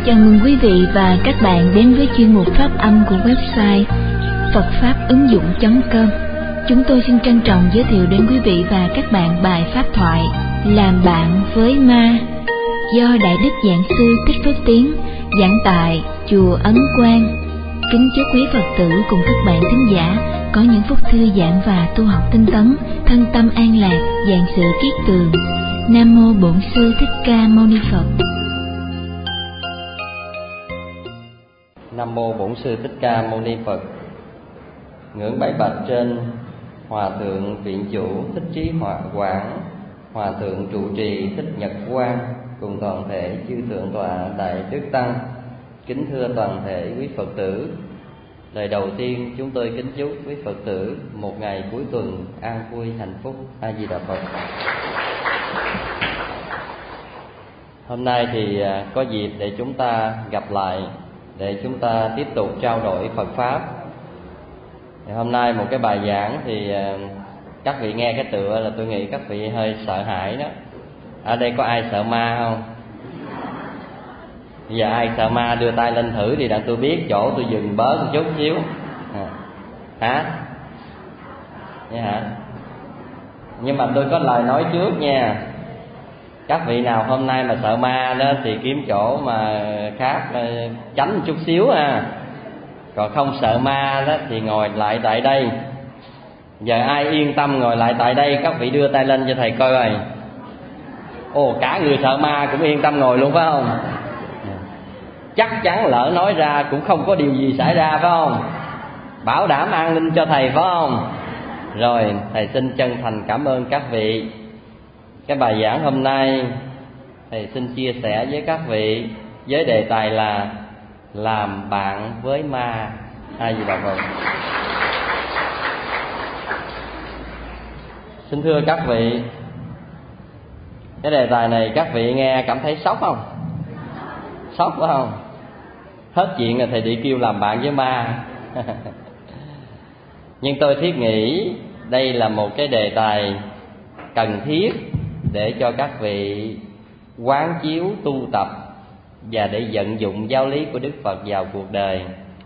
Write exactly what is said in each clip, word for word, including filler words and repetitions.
Chào mừng quý vị và các bạn đến với chuyên mục phát âm của website phật pháp ứng dụng chấm com. Chúng tôi xin trân trọng giới thiệu đến quý vị và các bạn bài pháp thoại Làm bạn với ma do Đại Đức Giảng Sư Thích Phước Tiến giảng tại Chùa Ấn Quang. Kính chúc quý Phật tử cùng các bạn thính giả có những phút thư giãn và tu học tinh tấn, thân tâm an lạc, vạn sự kiết tường. Nam mô Bổn Sư Thích Ca Mâu Ni Phật. Nam mô Bổn Sư Thích Ca Mâu Ni Phật. Ngưỡng bái bạch trên Hòa thượng Viện Chủ Thích Trí Hòa Quảng, Hòa thượng trụ trì Thích Nhật Quang cùng toàn thể chư thượng tọa Đại Đức Tăng. Kính thưa toàn thể quý Phật tử, lời đầu tiên chúng tôi kính chúc quý Phật tử một ngày cuối tuần an vui hạnh phúc. A Di Đà Phật. Hôm nay thì có dịp để chúng ta gặp lại, để chúng ta tiếp tục trao đổi Phật Pháp. Thì hôm nay một cái bài giảng thì các vị nghe cái tựa là tôi nghĩ các vị hơi sợ hãi đó. Ở đây có ai sợ ma không? Bây giờ ai sợ ma đưa tay lên thử đi, đặng tôi biết chỗ tôi dừng bớt một chút xíu. À. Hả? Vậy hả? Nhưng mà tôi có lời nói trước nha. Các vị nào hôm nay mà sợ ma đó thì kiếm chỗ mà khác tránh một chút xíu ha. Còn không sợ ma đó thì ngồi lại tại đây. Giờ ai yên tâm ngồi lại tại đây, các vị đưa tay lên cho thầy coi rồi. Ồ, cả người sợ ma cũng yên tâm ngồi luôn phải không? Chắc chắn lỡ nói ra cũng không có điều gì xảy ra phải không? Bảo đảm an ninh cho thầy phải không? Rồi, thầy xin chân thành cảm ơn các vị. Cái bài giảng hôm nay thầy xin chia sẻ với các vị với đề tài là Làm bạn với ma. A Di Đà Phật. Xin thưa các vị, cái đề tài này các vị nghe cảm thấy sốc không? Sốc phải không? Hết chuyện là thầy đi kêu làm bạn với ma. Nhưng tôi thiết nghĩ đây là một cái đề tài cần thiết để cho các vị quán chiếu tu tập và để vận dụng giáo lý của Đức Phật vào cuộc đời.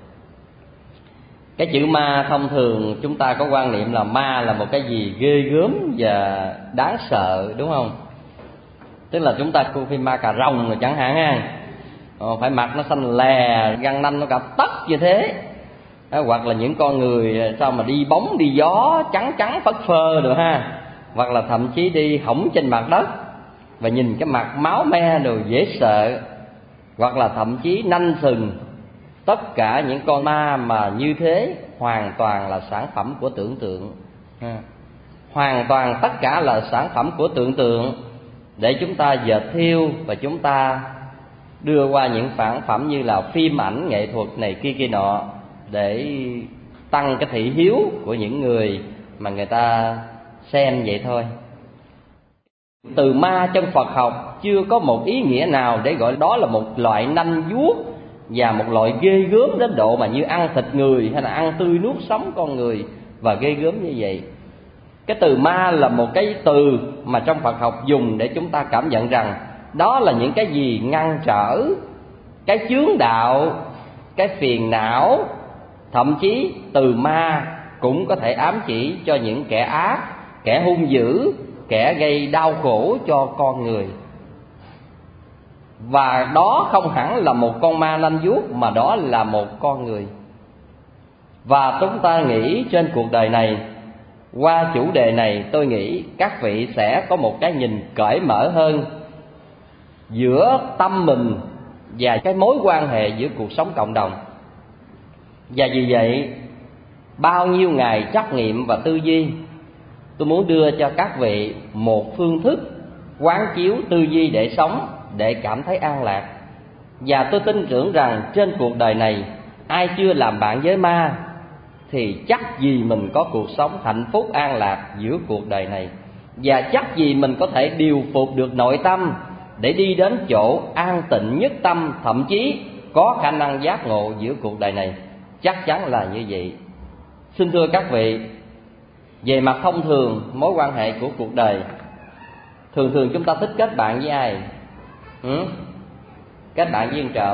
Cái chữ ma thông thường chúng ta có quan niệm là ma là một cái gì ghê gớm và đáng sợ, đúng không? Tức là chúng ta coi phim ma cà rồng rồi chẳng hạn ha, ờ, phải mặt nó xanh lè, răng nanh nó cả tấc như thế. Đó, hoặc là những con người sao mà đi bóng đi gió trắng trắng phất phơ được ha. Hoặc là thậm chí đi hõng trên mặt đất và nhìn cái mặt máu me đồ dễ sợ. Hoặc là thậm chí nanh sừng. Tất cả những con ma mà như thế hoàn toàn là sản phẩm của tưởng tượng. Hoàn toàn tất cả là sản phẩm của tưởng tượng để chúng ta dệt thêu và chúng ta đưa qua những sản phẩm như là phim ảnh, nghệ thuật này kia kia nọ để tăng cái thị hiếu của những người mà người ta xem vậy thôi. Từ ma trong Phật học chưa có một ý nghĩa nào để gọi đó là một loại nanh vuốt và một loại ghê gớm đến độ mà như ăn thịt người hay là ăn tươi nuốt sống con người và ghê gớm như vậy. Cái từ ma là một cái từ mà trong Phật học dùng để chúng ta cảm nhận rằng đó là những cái gì ngăn trở cái chướng đạo, cái phiền não. Thậm chí từ ma cũng có thể ám chỉ cho những kẻ ác, kẻ hung dữ, kẻ gây đau khổ cho con người. Và đó không hẳn là một con ma nanh vuốt, mà đó là một con người. Và chúng ta nghĩ trên cuộc đời này, qua chủ đề này tôi nghĩ các vị sẽ có một cái nhìn cởi mở hơn giữa tâm mình và cái mối quan hệ giữa cuộc sống cộng đồng. Và vì vậy, bao nhiêu ngày trắc nghiệm và tư duy, tôi muốn đưa cho các vị một phương thức quán chiếu tư duy để sống, để cảm thấy an lạc. Và tôi tin tưởng rằng trên cuộc đời này, ai chưa làm bạn với ma thì chắc gì mình có cuộc sống hạnh phúc an lạc giữa cuộc đời này. Và chắc gì mình có thể điều phục được nội tâm để đi đến chỗ an tịnh nhất tâm, thậm chí có khả năng giác ngộ giữa cuộc đời này. Chắc chắn là như vậy. Xin thưa các vị, về mặt thông thường, mối quan hệ của cuộc đời, thường thường chúng ta thích kết bạn với ai? Ừ? kết bạn với ăn trộm,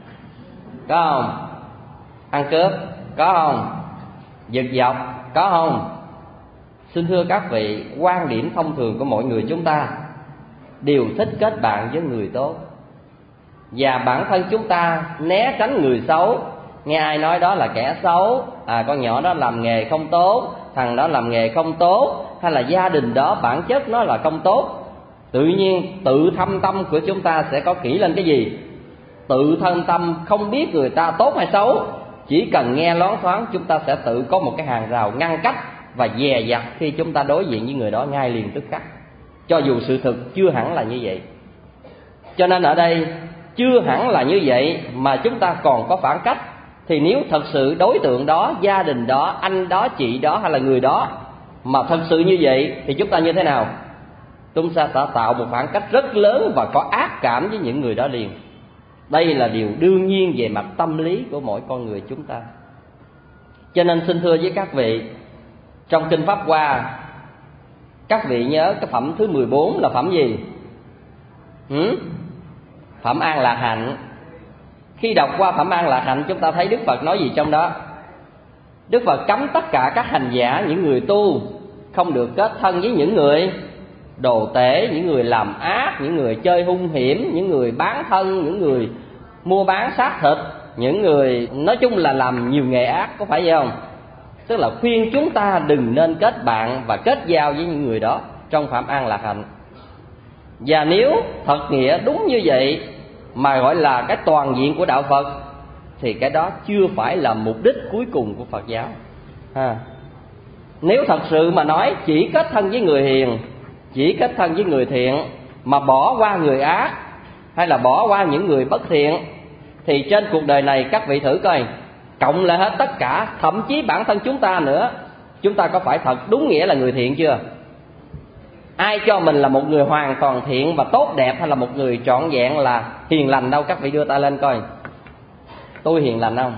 có không? Ăn cướp, có không? Giật dọc, có không? Xin thưa các vị, quan điểm thông thường của mọi người chúng ta đều thích kết bạn với người tốt, và bản thân chúng ta né tránh người xấu. Nghe ai nói đó là kẻ xấu, à con nhỏ đó làm nghề không tốt, thằng đó làm nghề không tốt, hay là gia đình đó bản chất nó là không tốt, tự nhiên tự thâm tâm của chúng ta sẽ có kỹ lên cái gì? Tự thân tâm không biết người ta tốt hay xấu, chỉ cần nghe loáng thoáng chúng ta sẽ tự có một cái hàng rào ngăn cách và dè dặt khi chúng ta đối diện với người đó ngay liền tức khắc, cho dù sự thực chưa hẳn là như vậy. Cho nên ở đây chưa hẳn là như vậy mà chúng ta còn có phản cách. Thì nếu thật sự đối tượng đó, gia đình đó, anh đó, chị đó hay là người đó mà thật sự như vậy thì chúng ta như thế nào? Chúng ta sẽ tạo một phản cách rất lớn và có ác cảm với những người đó liền. Đây là điều đương nhiên về mặt tâm lý của mỗi con người chúng ta. Cho nên xin thưa với các vị, trong Kinh Pháp Hoa, các vị nhớ cái phẩm thứ mười bốn là phẩm gì? Ừ? Phẩm An Lạc Hạnh. Khi đọc qua phẩm An Lạc Hạnh, chúng ta thấy Đức Phật nói gì trong đó? Đức Phật cấm tất cả các hành giả, những người tu không được kết thân với những người đồ tể, những người làm ác, những người chơi hung hiểm, những người bán thân, những người mua bán xác thịt, những người nói chung là làm nhiều nghề ác, có phải vậy không? Tức là khuyên chúng ta đừng nên kết bạn và kết giao với những người đó trong phẩm An Lạc Hạnh. Và nếu thật nghĩa đúng như vậy mà gọi là cái toàn diện của đạo Phật thì cái đó chưa phải là mục đích cuối cùng của Phật giáo. À, nếu thật sự mà nói chỉ kết thân với người hiền, chỉ kết thân với người thiện mà bỏ qua người ác hay là bỏ qua những người bất thiện, thì trên cuộc đời này các vị thử coi, cộng lại hết tất cả, thậm chí bản thân chúng ta nữa, chúng ta có phải thật đúng nghĩa là người thiện chưa? Ai cho mình là một người hoàn toàn thiện và tốt đẹp, hay là một người trọn vẹn là hiền lành đâu? Các vị đưa tay lên coi, tôi hiền lành không?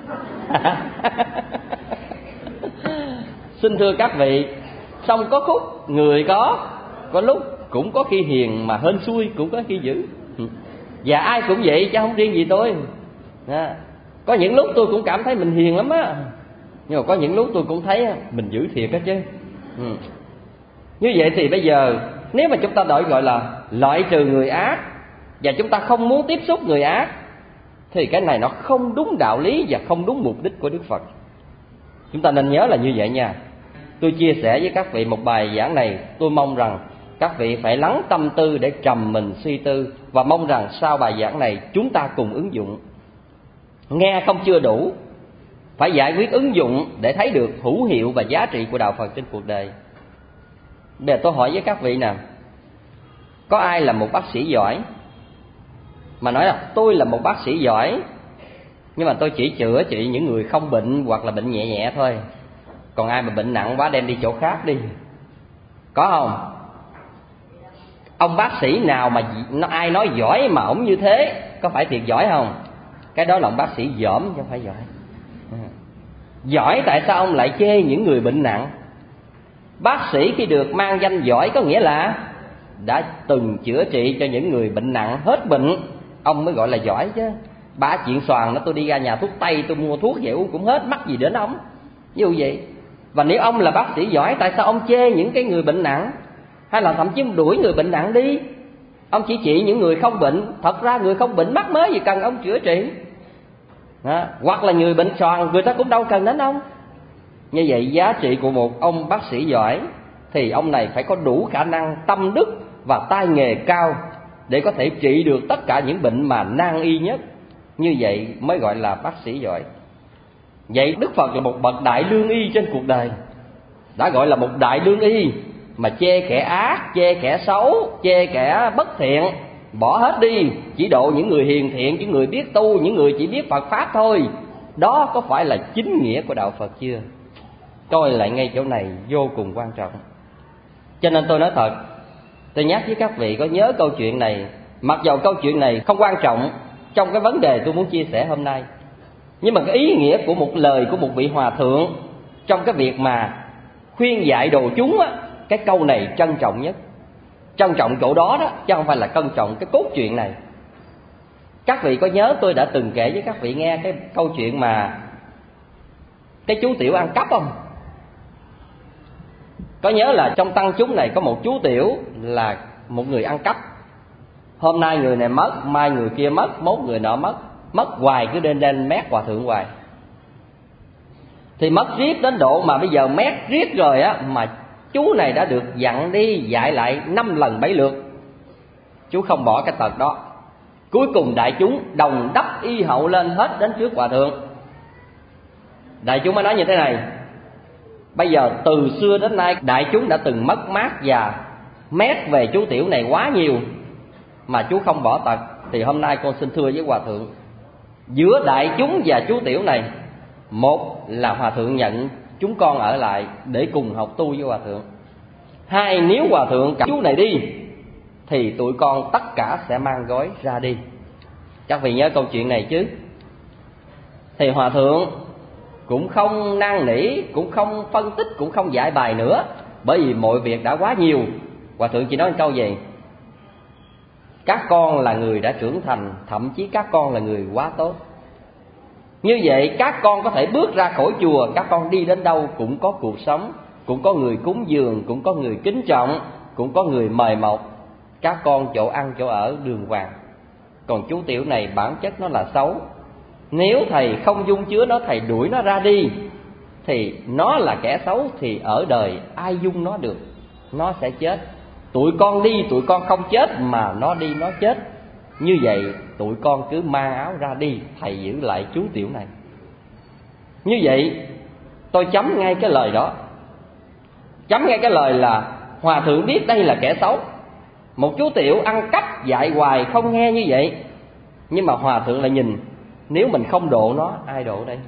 Xin thưa các vị, xong có khúc người có, có lúc cũng có khi hiền mà hên xui, cũng có khi dữ. Và ai cũng vậy chứ không riêng gì tôi. À, có những lúc tôi cũng cảm thấy mình hiền lắm á, nhưng mà có những lúc tôi cũng thấy mình dữ thiệt á chứ. Ừ. Như vậy thì bây giờ nếu mà chúng ta đổi gọi là loại trừ người ác và chúng ta không muốn tiếp xúc người ác, thì cái này nó không đúng đạo lý và không đúng mục đích của Đức Phật. Chúng ta nên nhớ là như vậy nha. Tôi chia sẻ với các vị một bài giảng này, tôi mong rằng các vị phải lắng tâm tư để trầm mình suy tư, và mong rằng sau bài giảng này chúng ta cùng ứng dụng. Nghe không chưa đủ, phải giải quyết ứng dụng để thấy được hữu hiệu và giá trị của đạo Phật trên cuộc đời. Bây giờ tôi hỏi với các vị nè, có ai là một bác sĩ giỏi mà nói là tôi là một bác sĩ giỏi nhưng mà tôi chỉ chữa trị những người không bệnh hoặc là bệnh nhẹ nhẹ thôi, còn ai mà bệnh nặng quá đem đi chỗ khác đi? Có không? Ông bác sĩ nào mà nó ai nói giỏi mà ổng như thế, có phải thiệt giỏi không? Cái đó là ông bác sĩ dởm chứ không phải giỏi. Giỏi tại sao ông lại chê những người bệnh nặng? Bác sĩ khi được mang danh giỏi có nghĩa là đã từng chữa trị cho những người bệnh nặng hết bệnh, ông mới gọi là giỏi chứ. Ba chuyện xoàn nó tôi đi ra nhà thuốc tây tôi mua thuốc về uống cũng hết, mắc gì đến ông? Như vậy. Và nếu ông là bác sĩ giỏi, tại sao ông chê những cái người bệnh nặng, hay là thậm chí đuổi người bệnh nặng đi? Ông chỉ trị những người không bệnh. Thật ra người không bệnh mắc mới gì cần ông chữa trị. Đó. Hoặc là người bệnh xoàn người ta cũng đâu cần đến ông. Như vậy giá trị của một ông bác sĩ giỏi thì ông này phải có đủ khả năng, tâm đức và tay nghề cao để có thể trị được tất cả những bệnh mà nan y nhất. Như vậy mới gọi là bác sĩ giỏi. Vậy Đức Phật là một bậc đại lương y trên cuộc đời, đã gọi là một đại lương y, mà chê kẻ ác, chê kẻ xấu, chê kẻ bất thiện, bỏ hết đi, chỉ độ những người hiền thiện, những người biết tu, những người chỉ biết Phật Pháp thôi. Đó có phải là chính nghĩa của đạo Phật chưa? Coi lại ngay chỗ này vô cùng quan trọng. Cho nên tôi nói thật, tôi nhắc với các vị có nhớ câu chuyện này. Mặc dầu câu chuyện này không quan trọng trong cái vấn đề tôi muốn chia sẻ hôm nay, nhưng mà cái ý nghĩa của một lời của một vị hòa thượng trong cái việc mà khuyên dạy đồ chúng á, cái câu này trân trọng nhất. Trân trọng chỗ đó đó, chứ không phải là trân trọng cái cốt truyện này. Các vị có nhớ tôi đã từng kể với các vị nghe cái câu chuyện mà cái chú tiểu ăn cắp không? Có nhớ là trong tăng chúng này có một chú tiểu là một người ăn cắp. Hôm nay người này mất, mai người kia mất, mốt người nọ mất. Mất hoài, cứ đên đên mét hòa thượng hoài. Thì mất riết đến độ mà bây giờ mét riết rồi á, mà chú này đã được dặn đi dạy lại năm lần bảy lượt, chú không bỏ cái tật đó. Cuối cùng đại chúng đồng đắp y hậu lên hết đến trước hòa thượng. Đại chúng mới nói như thế này: bây giờ từ xưa đến nay đại chúng đã từng mất mát và mét về chú tiểu này quá nhiều, mà chú không bỏ tật. Thì hôm nay con xin thưa với hòa thượng, giữa đại chúng và chú tiểu này, một là hòa thượng nhận chúng con ở lại để cùng học tu với hòa thượng. Hai, nếu hòa thượng cặp chú này đi thì tụi con tất cả sẽ mang gói ra đi. Các vị nhớ câu chuyện này chứ? Thì hòa thượng cũng không năn nỉ, cũng không phân tích, cũng không giải bài nữa, bởi vì mọi việc đã quá nhiều. Hòa thượng chỉ nói một câu gì: các con là người đã trưởng thành, thậm chí các con là người quá tốt. Như vậy các con có thể bước ra khỏi chùa, các con đi đến đâu cũng có cuộc sống, cũng có người cúng dường, cũng có người kính trọng, cũng có người mời mọc. Các con chỗ ăn chỗ ở đường hoàng. Còn chú tiểu này bản chất nó là xấu. Nếu thầy không dung chứa nó, thầy đuổi nó ra đi, thì nó là kẻ xấu, thì ở đời ai dung nó được? Nó sẽ chết. Tụi con đi, tụi con không chết, mà nó đi nó chết. Như vậy tụi con cứ mang áo ra đi, thầy giữ lại chú tiểu này. Như vậy tôi chấm ngay cái lời đó. Chấm ngay cái lời là hòa thượng biết đây là kẻ xấu. Một chú tiểu ăn cắp dạy hoài không nghe như vậy, nhưng mà hòa thượng lại nhìn, nếu mình không độ nó, ai độ đây?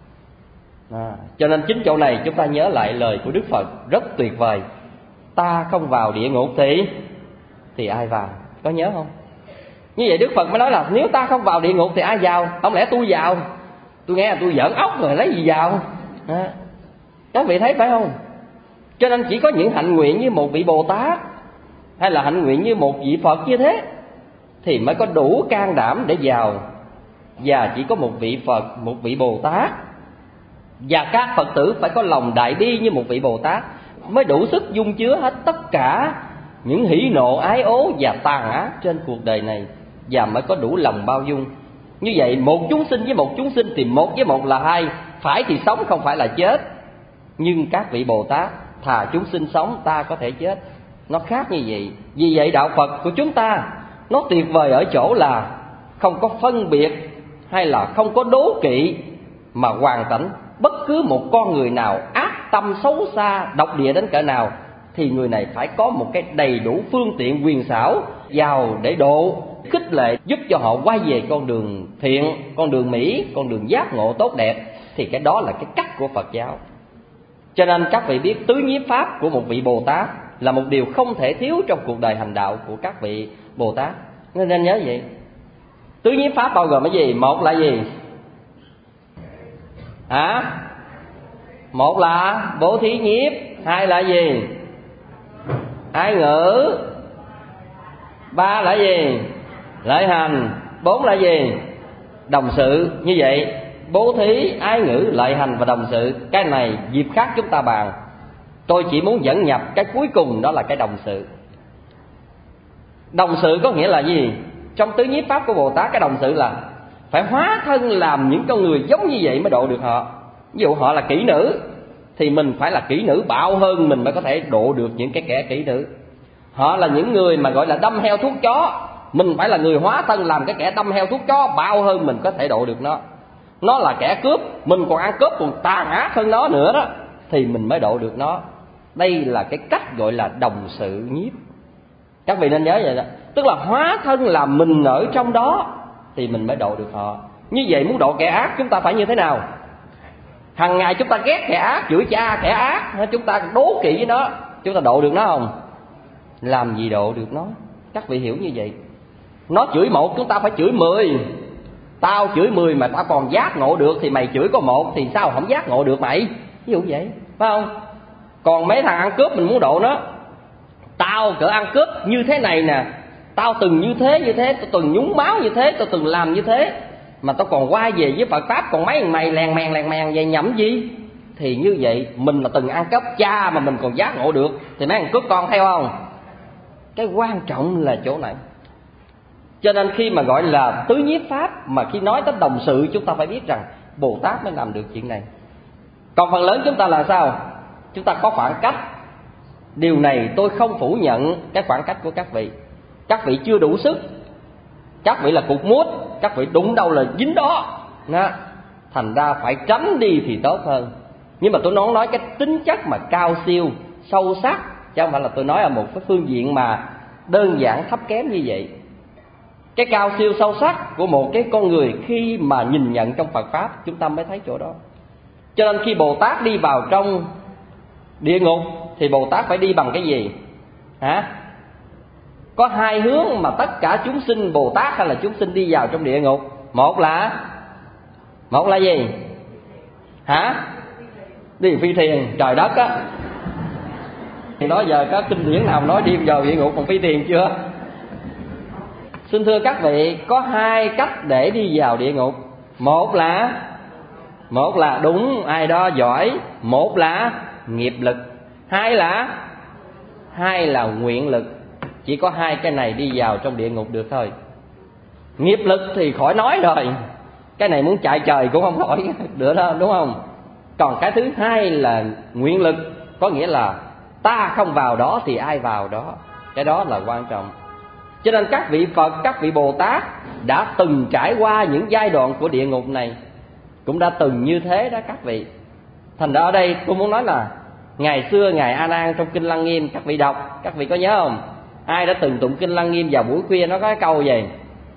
À, cho nên chính chỗ này chúng ta nhớ lại lời của Đức Phật rất tuyệt vời: ta không vào địa ngục thì thì ai vào? Có nhớ không? Như vậy Đức Phật mới nói là nếu ta không vào địa ngục thì ai vào? Không lẽ tôi vào? Tôi nghe là tôi giỡn ốc rồi, lấy gì vào? À, các vị thấy phải không? Cho nên chỉ có những hạnh nguyện như một vị Bồ Tát, hay là hạnh nguyện như một vị Phật như thế, thì mới có đủ can đảm để vào. Và chỉ có một vị Phật, một vị Bồ Tát, và các Phật tử phải có lòng đại bi như một vị Bồ Tát, mới đủ sức dung chứa hết tất cả những hỉ nộ ái ố và tàn ác trên cuộc đời này, và mới có đủ lòng bao dung. Như vậy một chúng sinh với một chúng sinh thì một với một là hai, phải thì sống không phải là chết. Nhưng các vị Bồ Tát thà chúng sinh sống, ta có thể chết. Nó khác như vậy. Vì vậy đạo Phật của chúng ta nó tuyệt vời ở chỗ là không có phân biệt hay là không có đố kỵ, mà hoàn cảnh bất cứ một con người nào ác tâm xấu xa, độc địa đến cỡ nào, thì người này phải có một cái đầy đủ phương tiện quyền xảo vào để độ, khích lệ, giúp cho họ quay về con đường thiện, con đường mỹ, con đường giác ngộ tốt đẹp. Thì cái đó là cái cách của Phật giáo. Cho nên các vị biết tứ nhiếp pháp của một vị Bồ Tát là một điều không thể thiếu trong cuộc đời hành đạo của các vị Bồ Tát. Nên nên nhớ vậy. Tứ nhiếp pháp bao gồm cái gì? Một là gì? Hả? Một là bố thí nhiếp. Hai là gì? Ái ngữ. Ba là gì? Lợi hành. Bốn là gì? Đồng sự. Như vậy bố thí, ái ngữ, lợi hành và đồng sự, cái này dịp khác chúng ta bàn. Tôi chỉ muốn dẫn nhập cái cuối cùng, đó là cái đồng sự. Đồng sự có nghĩa là gì? Trong tứ nhiếp pháp của Bồ Tát, cái đồng sự là phải hóa thân làm những con người giống như vậy mới độ được họ. Ví dụ họ là kỹ nữ thì mình phải là kỹ nữ bạo hơn mình mới có thể độ được những cái kẻ kỹ nữ. Họ là những người mà gọi là đâm heo thuốc chó, mình phải là người hóa thân làm cái kẻ đâm heo thuốc chó bạo hơn mình có thể độ được nó. Nó là kẻ cướp, mình còn ăn cướp còn tàn ác hơn nó nữa đó, thì mình mới độ được nó. Đây là cái cách gọi là đồng sự nhiếp. Các vị nên nhớ vậy đó. Tức là hóa thân làm mình ở trong đó thì mình mới độ được họ. Như vậy muốn độ kẻ ác chúng ta phải như thế nào? Hằng ngày chúng ta ghét kẻ ác, chửi cha kẻ ác, chúng ta đố kỵ với nó, chúng ta độ được nó không? Làm gì độ được nó? Các vị hiểu như vậy. Nó chửi một chúng ta phải chửi mười. Tao chửi mười mà tao còn giác ngộ được, thì mày chửi có một thì sao không giác ngộ được mày? Ví dụ vậy, phải không? Còn mấy thằng ăn cướp mình muốn độ nó, tao cỡ ăn cướp như thế này nè, Tao từng như thế như thế, tao từng nhúng máu như thế, tao từng làm như thế, mà tao còn quay về với Phật Pháp, còn mấy thằng mày lèn mèn lèn mèn vậy nhẩm gì? Thì như vậy mình là từng ăn cắp cha mà mình còn giác ngộ được, thì mấy thằng cướp con theo không? Cái quan trọng là chỗ này. Cho nên khi mà gọi là tứ nhiếp pháp, mà khi nói tới đồng sự, chúng ta phải biết rằng Bồ Tát mới làm được chuyện này. Còn phần lớn chúng ta là sao? Chúng ta có khoảng cách. Điều này tôi không phủ nhận cái khoảng cách của các vị. Các vị chưa đủ sức, các vị là cục mút, các vị đụng đâu là dính đó, đó. Thành ra phải tránh đi thì tốt hơn. Nhưng mà tôi nói nói cái tính chất mà cao siêu, sâu sắc, chứ không phải là tôi nói ở một cái phương diện mà đơn giản thấp kém như vậy. Cái cao siêu sâu sắc của một cái con người khi mà nhìn nhận trong Phật Pháp, chúng ta mới thấy chỗ đó. Cho nên khi Bồ Tát đi vào trong địa ngục thì Bồ Tát phải đi bằng cái gì? Hả? Có hai hướng mà tất cả chúng sinh Bồ Tát hay là chúng sinh đi vào trong địa ngục. Một là Một là gì? Hả? Đi phi thuyền, trời đất á. Thì đó giờ có kinh điển nào nói đi vào địa ngục còn phi thuyền chưa? Xin thưa các vị, có hai cách để đi vào địa ngục. Một là Một là đúng ai đó giỏi, một là nghiệp lực, hai là Hai là nguyện lực. Chỉ có hai cái này đi vào trong địa ngục được thôi. Nghiệp lực thì khỏi nói rồi, cái này muốn chạy trời cũng không nổi được đâu, đúng không? Còn cái thứ hai là nguyện lực, có nghĩa là ta không vào đó thì ai vào đó. Cái đó là quan trọng. Cho nên các vị Phật, các vị Bồ Tát đã từng trải qua những giai đoạn của địa ngục này, cũng đã từng như thế đó các vị. Thành ra ở đây tôi muốn nói là ngày xưa Ngài A Nan trong Kinh Lăng Nghiêm, các vị đọc, các vị có nhớ không? Ai đã từng tụng Kinh Lăng Nghiêm vào buổi khuya, nó có cái câu gì?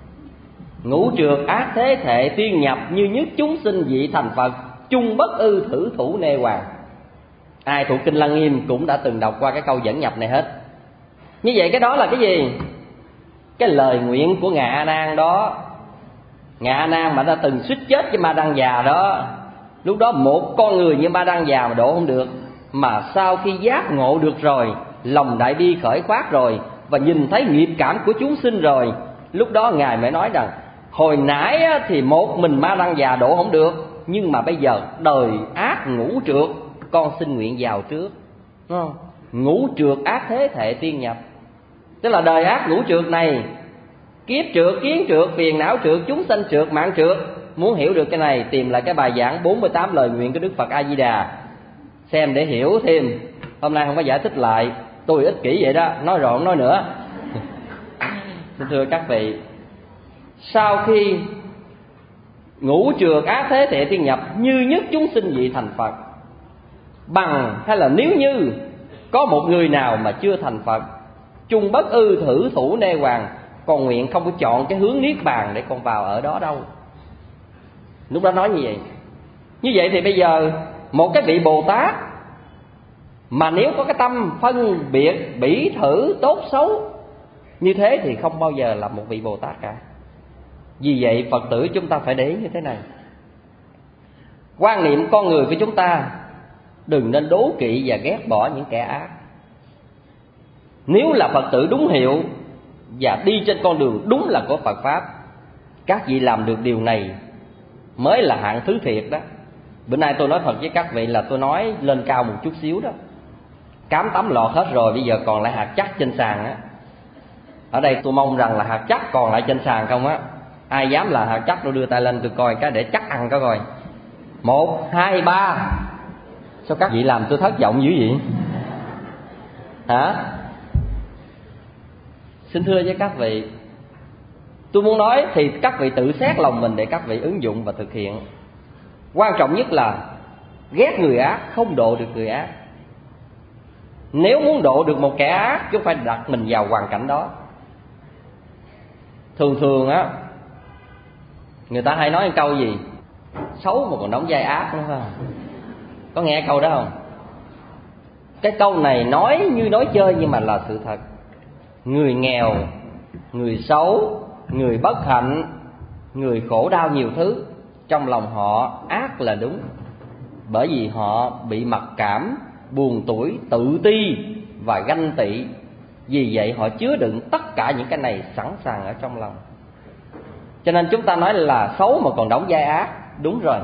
Ngũ trượt ác thế thệ tiên nhập, như nhất chúng sinh vị thành Phật, chung bất ư thử thủ nê hoàng. Ai thuộc Kinh Lăng Nghiêm cũng đã từng đọc qua cái câu dẫn nhập này hết. Như vậy cái đó là cái gì? Cái lời nguyện của Ngài A Nan đó. Ngài A Nan mà đã từng suýt chết với Ma Đăng Già đó. Lúc đó một con người như Ma Đăng Già mà độ không được, mà sau khi giác ngộ được rồi, lòng đại bi khởi khoát rồi, và nhìn thấy nghiệp cảm của chúng sinh rồi, lúc đó Ngài mới nói rằng hồi nãy thì một mình Ma Đăng Già độ không được, nhưng mà bây giờ đời ác ngũ trượt, con xin nguyện vào trước, đúng không? Ngũ trượt ác thế thệ tiên nhập, tức là đời ác ngũ trượt này, kiếp trượt, kiến trượt, phiền não trượt, chúng sanh trượt, mạng trượt. Muốn hiểu được cái này, tìm lại cái bài giảng bốn mươi tám lời nguyện của Đức Phật A Di Đà xem để hiểu thêm. Hôm nay không có giải thích lại, tôi ích kỷ vậy đó, nói rồi không nói nữa. Xin thưa các vị, sau khi ngũ trượt ác thế thệ tiên nhập, như nhất chúng sinh vị thành Phật, bằng hay là nếu như có một người nào mà chưa thành Phật, chung bất ư thử thủ nê hoàng, con nguyện không có chọn cái hướng niết bàn để con vào ở đó đâu. Lúc đó nói như vậy. Như vậy thì bây giờ một cái vị Bồ Tát mà nếu có cái tâm phân biệt bỉ thử tốt xấu như thế thì không bao giờ là một vị Bồ Tát cả. Vì vậy Phật tử chúng ta phải để ý như thế này. Quan niệm con người của chúng ta đừng nên đố kỵ và ghét bỏ những kẻ ác. Nếu là Phật tử đúng hiệu và đi trên con đường đúng là của Phật Pháp, các vị làm được điều này mới là hạng thứ thiệt đó. Bữa nay tôi nói thật với các vị là tôi nói lên cao một chút xíu đó. Cám tắm lọt hết rồi, bây giờ còn lại hạt chắc trên sàn á. Ở đây tôi mong rằng là hạt chắc còn lại trên sàn không á. Ai dám là hạt chắc tôi đưa tay lên tôi coi cái để chắc ăn coi coi. Một, hai, ba. Sao các vị làm tôi thất vọng dữ vậy? Hả? Xin thưa với các vị, tôi muốn nói thì các vị tự xét lòng mình để các vị ứng dụng và thực hiện. Quan trọng nhất là ghét người ác, không độ được người ác. Nếu muốn độ được một kẻ ác, chúng phải đặt mình vào hoàn cảnh đó. Thường thường á, người ta hay nói một câu gì? Xấu mà còn đóng vai ác nữa không? Có nghe câu đó không? Cái câu này nói như nói chơi nhưng mà là sự thật. Người nghèo, người xấu, người bất hạnh, người khổ đau nhiều thứ, trong lòng họ ác là đúng. Bởi vì họ bị mặc cảm, buồn tủi, tự ti và ganh tị. Vì vậy họ chứa đựng tất cả những cái này sẵn sàng ở trong lòng. Cho nên chúng ta nói là xấu mà còn đóng vai ác. Đúng rồi,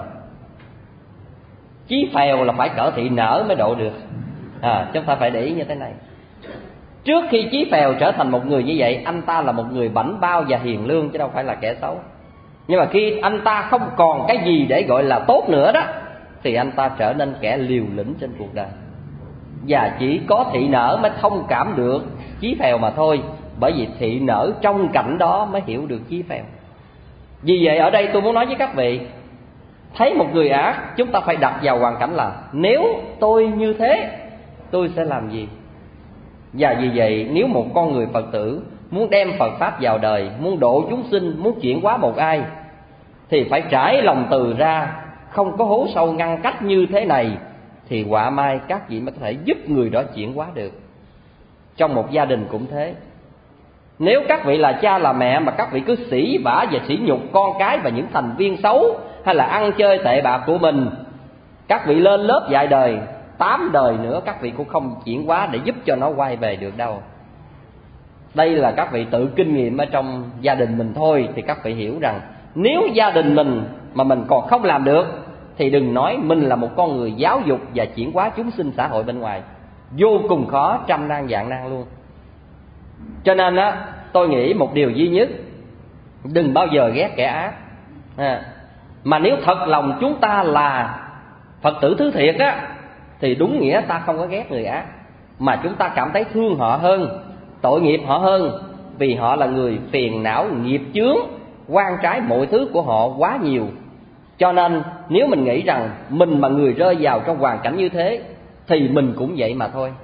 chí phèo là phải cỡ thị nở mới độ được. à, Chúng ta phải để ý như thế này. Trước khi chí phèo trở thành một người như vậy, anh ta là một người bảnh bao và hiền lương, chứ đâu phải là kẻ xấu. Nhưng mà khi anh ta không còn cái gì để gọi là tốt nữa đó, thì anh ta trở nên kẻ liều lĩnh trên cuộc đời. Và chỉ có thị nở mới thông cảm được chí phèo mà thôi. Bởi vì thị nở trong cảnh đó mới hiểu được chí phèo. Vì vậy ở đây tôi muốn nói với các vị, thấy một người ác, chúng ta phải đặt vào hoàn cảnh là nếu tôi như thế, tôi sẽ làm gì. Và vì vậy nếu một con người Phật tử muốn đem Phật Pháp vào đời, muốn độ chúng sinh, muốn chuyển hóa một ai, thì phải trải lòng từ ra, không có hố sâu ngăn cách như thế này, thì họa mai các vị mới có thể giúp người đó chuyển hóa được. Trong một gia đình cũng thế. Nếu các vị là cha là mẹ mà các vị cứ sỉ vả và sỉ nhục con cái và những thành viên xấu, hay là ăn chơi tệ bạc của mình, các vị lên lớp dạy đời, tám đời nữa các vị cũng không chuyển hóa để giúp cho nó quay về được đâu. Đây là các vị tự kinh nghiệm ở trong gia đình mình thôi. Thì các vị hiểu rằng nếu gia đình mình mà mình còn không làm được, thì đừng nói mình là một con người giáo dục và chuyển hóa chúng sinh xã hội bên ngoài. Vô cùng khó, trăm nan vạn nan luôn. Cho nên á, tôi nghĩ một điều duy nhất, đừng bao giờ ghét kẻ ác. à, Mà nếu thật lòng chúng ta là Phật tử thứ thiệt á, thì đúng nghĩa ta không có ghét người ác, mà chúng ta cảm thấy thương họ hơn, tội nghiệp họ hơn. Vì họ là người phiền não, nghiệp chướng, oan trái mọi thứ của họ quá nhiều. Cho nên nếu mình nghĩ rằng mình mà người rơi vào trong hoàn cảnh như thế, thì mình cũng vậy mà thôi.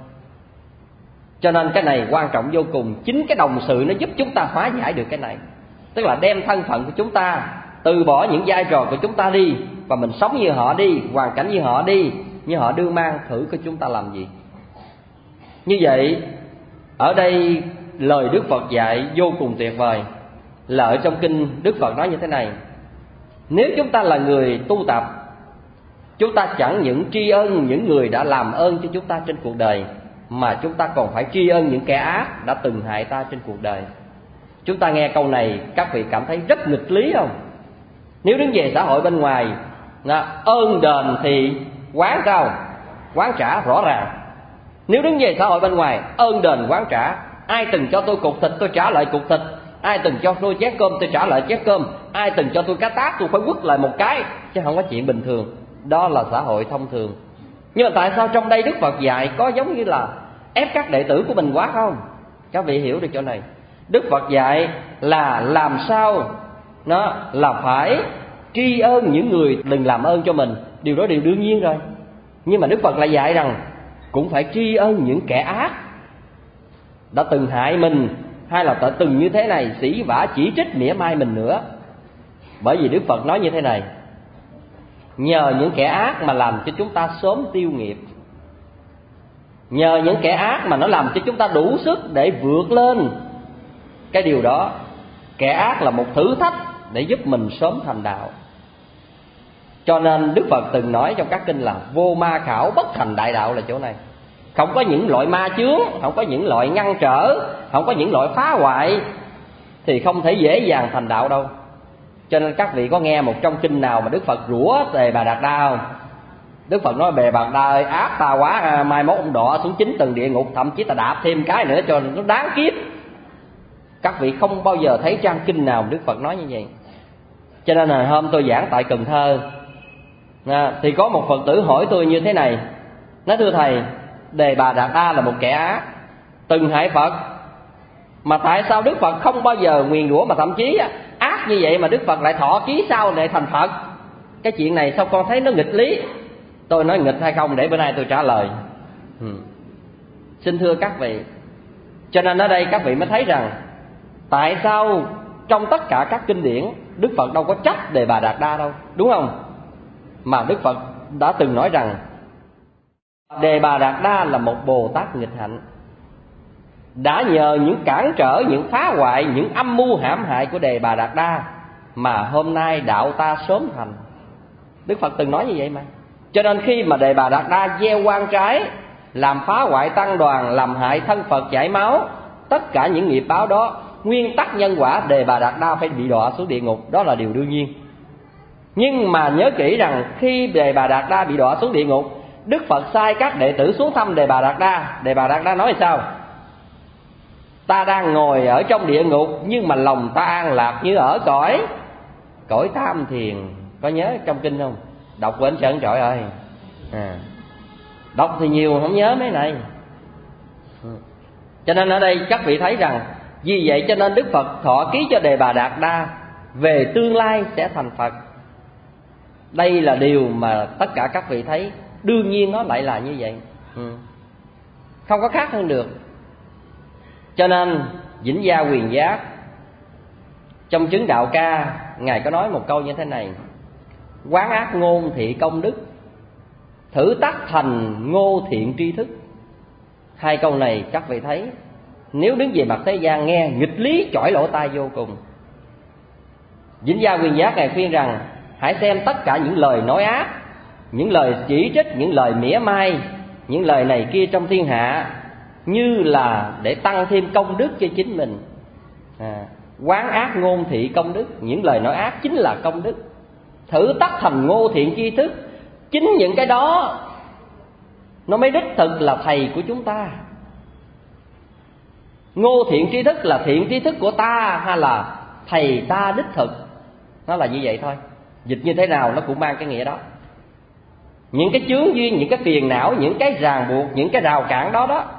Cho nên cái này quan trọng vô cùng. Chính cái đồng sự nó giúp chúng ta hóa giải được cái này. Tức là đem thân phận của chúng ta, từ bỏ những vai trò của chúng ta đi, và mình sống như họ đi, hoàn cảnh như họ đi, như họ đưa mang, thử coi chúng ta làm gì. Như vậy ở đây lời Đức Phật dạy vô cùng tuyệt vời. Là ở trong kinh Đức Phật nói như thế này: nếu chúng ta là người tu tập, chúng ta chẳng những tri ân những người đã làm ơn cho chúng ta trên cuộc đời, mà chúng ta còn phải tri ân những kẻ ác đã từng hại ta trên cuộc đời. Chúng ta nghe câu này các vị cảm thấy rất nghịch lý không? Nếu đứng về xã hội bên ngoài, ơn đền thì quán sao? Quán trả rõ ràng. Nếu đứng về xã hội bên ngoài, ơn đền quán trả. Ai từng cho tôi cục thịt tôi trả lại cục thịt, ai từng cho tôi chén cơm tôi trả lại chén cơm, ai từng cho tôi cá tát tôi phải quất lại một cái, chứ không có chuyện bình thường. Đó là xã hội thông thường. Nhưng mà tại sao trong đây Đức Phật dạy có giống như là ép các đệ tử của mình quá không? Các vị hiểu được chỗ này. Đức Phật dạy là làm sao nó là phải tri ân những người đừng làm ơn cho mình. Điều đó điều đương nhiên rồi. Nhưng mà Đức Phật lại dạy rằng cũng phải tri ân những kẻ ác đã từng hại mình, hay là đã từng như thế này sỉ vả chỉ trích mỉa mai mình nữa. Bởi vì Đức Phật nói như thế này: nhờ những kẻ ác mà làm cho chúng ta sớm tiêu nghiệp, nhờ những kẻ ác mà nó làm cho chúng ta đủ sức để vượt lên cái điều đó. Kẻ ác là một thử thách để giúp mình sớm thành đạo. Cho nên Đức Phật từng nói trong các kinh là vô ma khảo bất thành đại đạo là chỗ này. Không có những loại ma chướng, không có những loại ngăn trở, không có những loại phá hoại, thì không thể dễ dàng thành đạo đâu. Cho nên các vị có nghe một trong kinh nào mà Đức Phật rủa Đề Bà Đạt Đa không? Đức Phật nói: Đề Bà Đạt Đa ơi, ác ta quá, mai mốt ông đọa xuống chín tầng địa ngục, thậm chí ta đạp thêm cái nữa cho nó đáng kiếp. Các vị không bao giờ thấy trang kinh nào Đức Phật nói như vậy. Cho nên là hôm tôi giảng tại Cần Thơ, à, thì có một Phật tử hỏi tôi như thế này: nói thưa thầy, Đề Bà Đạt Đa là một kẻ ác, từng hại Phật, mà tại sao Đức Phật không bao giờ nguyền rủa, mà thậm chí ác như vậy mà Đức Phật lại thọ ký sau để thành Phật? Cái chuyện này sao con thấy nó nghịch lý? Tôi nói nghịch hay không để bữa nay tôi trả lời. ừ. Xin thưa các vị, cho nên ở đây các vị mới thấy rằng tại sao trong tất cả các kinh điển Đức Phật đâu có trách Đề Bà Đạt Đa đâu, đúng không? Mà Đức Phật đã từng nói rằng Đề Bà Đạt Đa là một Bồ Tát nghịch hạnh, đã nhờ những cản trở, những phá hoại, những âm mưu hãm hại của Đề Bà Đạt Đa mà hôm nay đạo ta sớm thành. Đức Phật từng nói như vậy mà. Cho nên khi mà Đề Bà Đạt Đa gieo oan trái, làm phá hoại tăng đoàn, làm hại thân Phật chảy máu, tất cả những nghiệp báo đó, nguyên tắc nhân quả Đề Bà Đạt Đa phải bị đọa xuống địa ngục, đó là điều đương nhiên. Nhưng mà nhớ kỹ rằng khi Đề Bà Đạt Đa bị đọa xuống địa ngục, Đức Phật sai các đệ tử xuống thăm Đề Bà Đạt Đa. Đề Bà Đạt Đa nói sao? Ta đang ngồi ở trong địa ngục, nhưng mà lòng ta an lạc như ở cõi cõi tam thiền. Có nhớ trong kinh không? Đọc quên trơn trời ơi. À, đọc thì nhiều không nhớ mấy này. Cho nên ở đây các vị thấy rằng, vì vậy cho nên Đức Phật thọ ký cho Đề Bà Đạt Đa về tương lai sẽ thành Phật. Đây là điều mà tất cả các vị thấy, đương nhiên nó lại là như vậy. ừ. Không có khác hơn được. Cho nên Vĩnh Gia Quyền Giác trong Chứng Đạo Ca, Ngài có nói một câu như thế này: quán ác ngôn thị công đức, thử tác thành ngô thiện tri thức. Hai câu này các vị thấy, nếu đứng về mặt thế gian nghe nghịch lý chỏi lỗ tai vô cùng. Vĩnh Gia Quyền Giác Ngài khuyên rằng hãy xem tất cả những lời nói ác, những lời chỉ trích, những lời mỉa mai, những lời này kia trong thiên hạ như là để tăng thêm công đức cho chính mình. à, Quán ác ngôn thị công đức, những lời nói ác chính là công đức. Thử tác thành ngô thiện tri thức, chính những cái đó nó mới đích thực là thầy của chúng ta. Ngô thiện tri thức là thiện tri thức của ta hay là thầy ta đích thực? Nó là như vậy thôi. Dịch như thế nào nó cũng mang cái nghĩa đó. Những cái chướng duyên, những cái phiền não, những cái ràng buộc, những cái rào cản đó đó,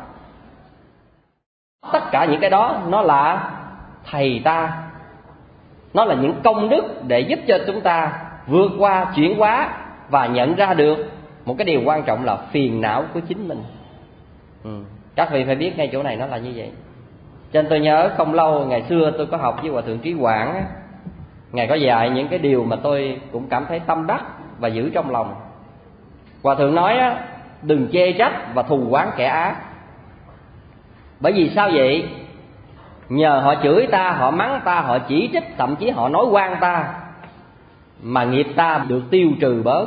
tất cả những cái đó nó là thầy ta. Nó là những công đức để giúp cho chúng ta vượt qua, chuyển hóa và nhận ra được một cái điều quan trọng là phiền não của chính mình. ừ. Các vị phải biết ngay chỗ này nó là như vậy. Cho nên tôi nhớ không lâu ngày xưa tôi có học với Hòa Thượng Trí Quảng. Ngài có dạy những cái điều mà tôi cũng cảm thấy tâm đắc và giữ trong lòng. Hòa Thượng nói á, đừng chê trách và thù oán kẻ ác. Bởi vì sao vậy? Nhờ họ chửi ta, họ mắng ta, họ chỉ trích, thậm chí họ nói oan ta, mà nghiệp ta được tiêu trừ bớt.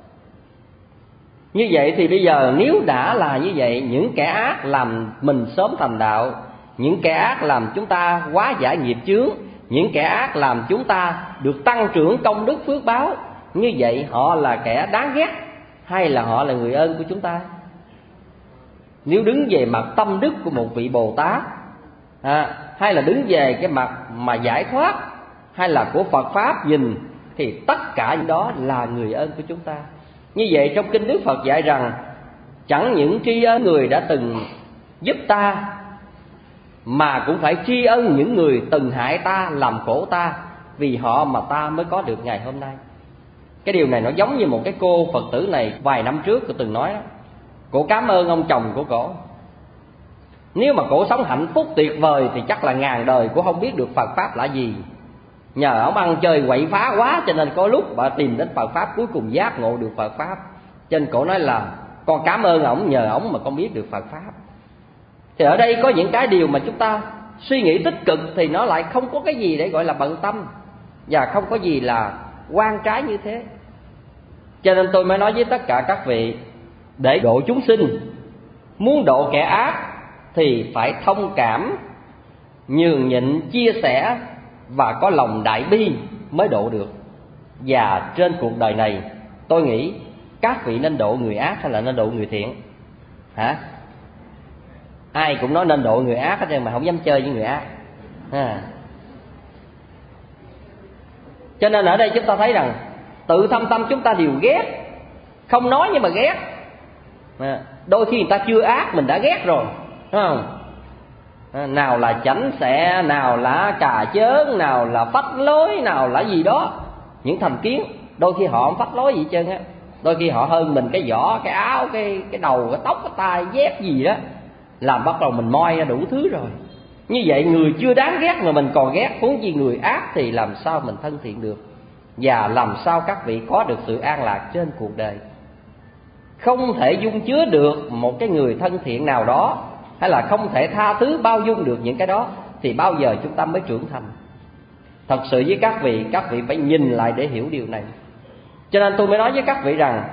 Như vậy thì bây giờ nếu đã là như vậy, những kẻ ác làm mình sớm thành đạo, những kẻ ác làm chúng ta hóa giải nghiệp chướng, những kẻ ác làm chúng ta được tăng trưởng công đức phước báo, như vậy họ là kẻ đáng ghét hay là họ là người ơn của chúng ta? Nếu đứng về mặt tâm đức của một vị Bồ Tát, à, hay là đứng về cái mặt mà giải thoát, hay là của Phật Pháp nhìn, thì tất cả những đó là người ơn của chúng ta. Như vậy trong kinh Đức Phật dạy rằng chẳng những tri ân người đã từng giúp ta, mà cũng phải tri ân những người từng hại ta, làm khổ ta, vì họ mà ta mới có được ngày hôm nay. Cái điều này nó giống như một cái cô Phật tử này vài năm trước tôi từng nói đó. Cổ cảm ơn ông chồng của cổ. Nếu mà cổ sống hạnh phúc tuyệt vời thì chắc là ngàn đời cổ không biết được Phật Pháp là gì. Nhờ ông ăn chơi quậy phá quá cho nên có lúc bà tìm đến Phật Pháp, cuối cùng giác ngộ được Phật Pháp. Cho nên cổ nói là con cảm ơn ổng, nhờ ổng mà con biết được Phật Pháp. Thì ở đây có những cái điều mà chúng ta suy nghĩ tích cực thì nó lại không có cái gì để gọi là bận tâm, và không có gì là oan trái như thế. Cho nên tôi mới nói với tất cả các vị, để độ chúng sinh, muốn độ kẻ ác thì phải thông cảm, nhường nhịn, chia sẻ và có lòng đại bi mới độ được. Và trên cuộc đời này tôi nghĩ các vị nên độ người ác hay là nên độ người thiện? Hả? Ai cũng nói nên độ người ác hết trơn mà không dám chơi với người ác. À. Cho nên ở đây chúng ta thấy rằng tự thâm tâm chúng ta đều ghét, không nói nhưng mà ghét. À. Đôi khi người ta chưa ác mình đã ghét rồi, đúng không? À. Nào là chảnh xẹ, nào là cà chớn, nào là phách lối, nào là gì đó, những thành kiến. Đôi khi họ không phách lối gì hết trơn á. Đôi khi họ hơn mình cái vỏ, cái áo, cái cái đầu, cái tóc, cái tai, dép gì đó, làm bắt đầu mình moi ra đủ thứ rồi. Như vậy người chưa đáng ghét mà mình còn ghét, huống chi người ác thì làm sao mình thân thiện được? Và làm sao các vị có được sự an lạc trên cuộc đời? Không thể dung chứa được một cái người thân thiện nào đó, hay là không thể tha thứ bao dung được những cái đó, thì bao giờ chúng ta mới trưởng thành? Thật sự với các vị, các vị phải nhìn lại để hiểu điều này. Cho nên tôi mới nói với các vị rằng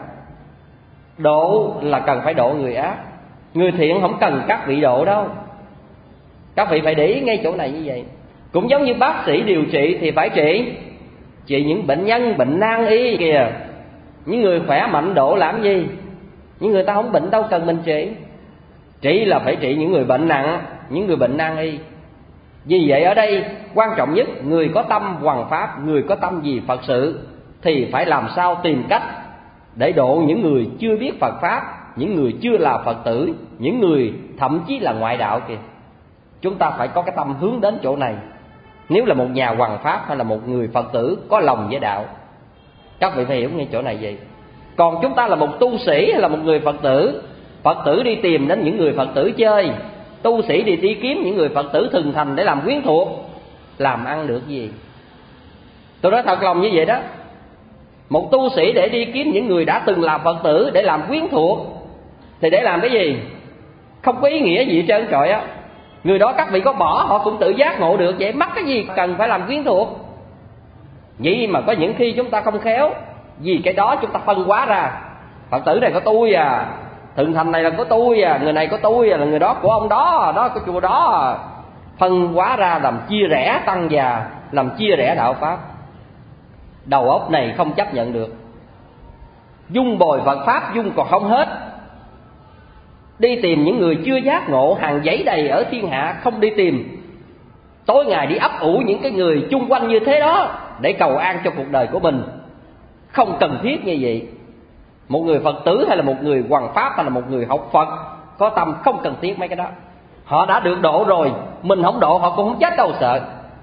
độ là cần phải độ người ác. Người thiện không cần các vị độ đâu. Các vị phải để ý ngay chỗ này như vậy. Cũng giống như bác sĩ điều trị thì phải trị trị những bệnh nhân bệnh nan y kìa. Những người khỏe mạnh độ làm gì? Những người ta không bệnh đâu cần mình trị. Trị là phải trị những người bệnh nặng, những người bệnh nan y. Vì vậy ở đây quan trọng nhất, người có tâm hoằng pháp, người có tâm vì Phật sự thì phải làm sao tìm cách để độ những người chưa biết Phật pháp, những người chưa là Phật tử, những người thậm chí là ngoại đạo kìa. Chúng ta phải có cái tâm hướng đến chỗ này. Nếu là một nhà hoằng pháp hay là một người Phật tử có lòng với đạo, các vị phải hiểu ngay chỗ này vậy. Còn chúng ta là một tu sĩ hay là một người Phật tử, Phật tử đi tìm đến những người Phật tử chơi, tu sĩ đi đi kiếm những người Phật tử thường thành để làm quyến thuộc, làm ăn được gì? Tôi nói thật lòng như vậy đó. Một tu sĩ để đi kiếm những người đã từng là Phật tử để làm quyến thuộc thì để làm cái gì? Không có ý nghĩa gì hết trơn trời á. Người đó các vị có bỏ họ cũng tự giác ngộ được, vậy mắc cái gì cần phải làm quyến thuộc? Vậy mà có những khi chúng ta không khéo, vì cái đó chúng ta phân hóa ra. Phật tử này có tôi à, thượng thành này là có tôi à, người này có tôi à, là người đó của ông đó, đó của chùa đó à. Phân hóa ra làm chia rẽ tăng già, làm chia rẽ đạo pháp. Đầu óc này không chấp nhận được. Dung bồi Phật pháp dung còn không hết. Đi tìm những người chưa giác ngộ, hàng giấy đầy ở thiên hạ, không đi tìm. Tối ngày đi ấp ủ những cái người chung quanh như thế đó để cầu an cho cuộc đời của mình. Không cần thiết như vậy. Một người Phật tử hay là một người hoằng pháp hay là một người học Phật có tâm không cần thiết mấy cái đó. Họ đã được độ rồi, mình không độ họ cũng không chết đâu sợ.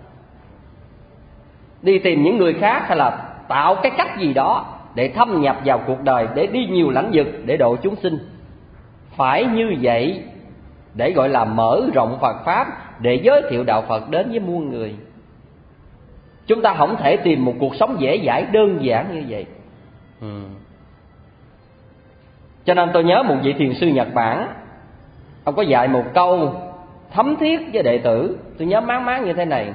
Đi tìm những người khác hay là tạo cái cách gì đó để thâm nhập vào cuộc đời, để đi nhiều lãnh vực để độ chúng sinh. Phải như vậy để gọi là mở rộng Phật pháp, để giới thiệu đạo Phật đến với muôn người. Chúng ta không thể tìm một cuộc sống dễ dãi đơn giản như vậy. ừ. Cho nên tôi nhớ một vị thiền sư Nhật Bản, ông có dạy một câu thấm thiết với đệ tử, tôi nhớ máng máng như thế này: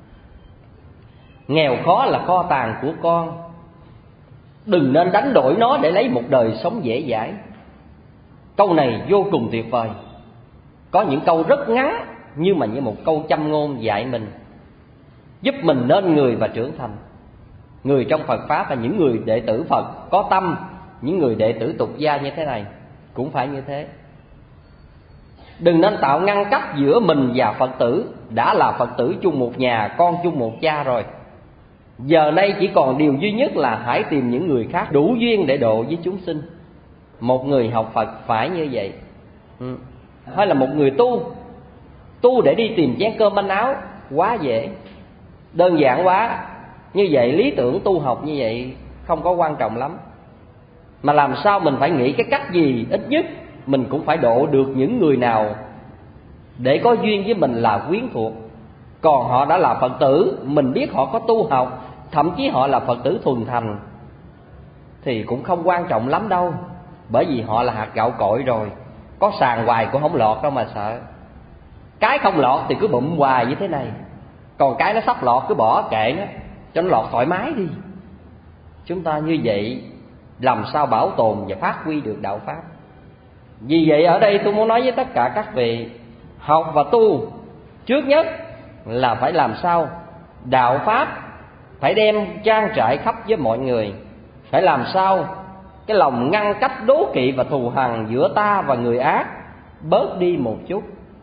nghèo khó là kho tàng của con, đừng nên đánh đổi nó để lấy một đời sống dễ dãi. Câu này vô cùng tuyệt vời. Có những câu rất ngắn nhưng mà như một câu châm ngôn dạy mình, giúp mình nên người và trưởng thành. Người trong Phật pháp là những người đệ tử Phật có tâm, những người đệ tử tục gia như thế này cũng phải như thế. Đừng nên tạo ngăn cách giữa mình và Phật tử. Đã là Phật tử chung một nhà, con chung một cha rồi, giờ đây chỉ còn điều duy nhất là hãy tìm những người khác đủ duyên để độ với chúng sinh. Một người học Phật phải như vậy. ừ. Hay là một người tu, tu để đi tìm chén cơm manh áo quá dễ, đơn giản quá. Như vậy lý tưởng tu học như vậy không có quan trọng lắm. Mà làm sao mình phải nghĩ cái cách gì, ít nhất mình cũng phải độ được những người nào để có duyên với mình là quyến thuộc. Còn họ đã là Phật tử, mình biết họ có tu học, thậm chí họ là Phật tử thuần thành, thì cũng không quan trọng lắm đâu. Bởi vì họ là hạt gạo cội rồi, có sàn hoài cũng không lọt đâu mà sợ. Cái không lọt thì cứ bụm hoài như thế này, còn cái nó sắp lọt cứ bỏ kệ nó, cho nó lọt thoải mái đi. Chúng ta như vậy làm sao bảo tồn và phát huy được đạo pháp? Vì vậy ở đây tôi muốn nói với tất cả các vị, học và tu trước nhất là phải làm sao đạo pháp phải đem trang trải khắp với mọi người. Phải làm sao cái lòng ngăn cách đố kỵ và thù hằn giữa ta và người ác bớt đi một chút.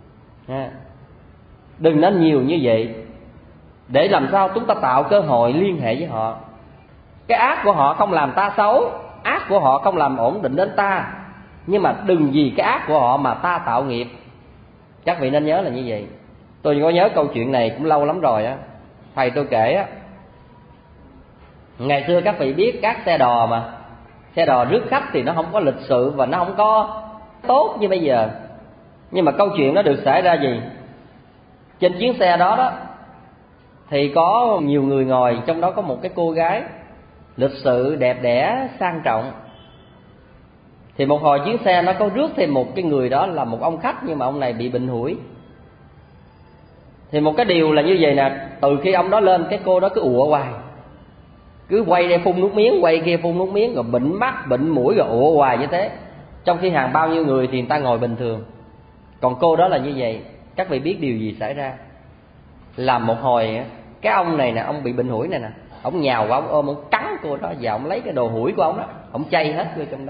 Đừng nên nhiều như vậy, để làm sao chúng ta tạo cơ hội liên hệ với họ. Cái ác của họ không làm ta xấu, ác của họ không làm ổn định đến ta, nhưng mà đừng vì cái ác của họ mà ta tạo nghiệp. Các vị nên nhớ là như vậy. Tôi có nhớ câu chuyện này cũng lâu lắm rồi á. Thầy tôi kể á, ngày xưa các vị biết các xe đò mà, xe đò rước khách thì nó không có lịch sự và nó không có tốt như bây giờ. Nhưng mà câu chuyện nó được xảy ra gì? Trên chuyến xe đó đó thì có nhiều người ngồi, trong đó có một cái cô gái lịch sự, đẹp đẽ, sang trọng. Thì một hồi chuyến xe nó có rước thêm một cái người đó là một ông khách, nhưng mà ông này bị bệnh hủi. Thì một cái điều là như vậy nè, từ khi ông đó lên cái cô đó cứ ụa hoài, cứ quay đây phun nước miếng, quay kia phun nước miếng, rồi bệnh mắt, bệnh mũi, rồi ụa hoài như thế. Trong khi hàng bao nhiêu người thì người ta ngồi bình thường, còn cô đó là như vậy. Các vị biết điều gì xảy ra? Làm một hồi cái ông này nè, ông bị bệnh hủi này nè, ông nhào qua ông ôm, ông cắn cô đó và ông lấy cái đồ hủi của ông đó, ông chay hết vô trong đó.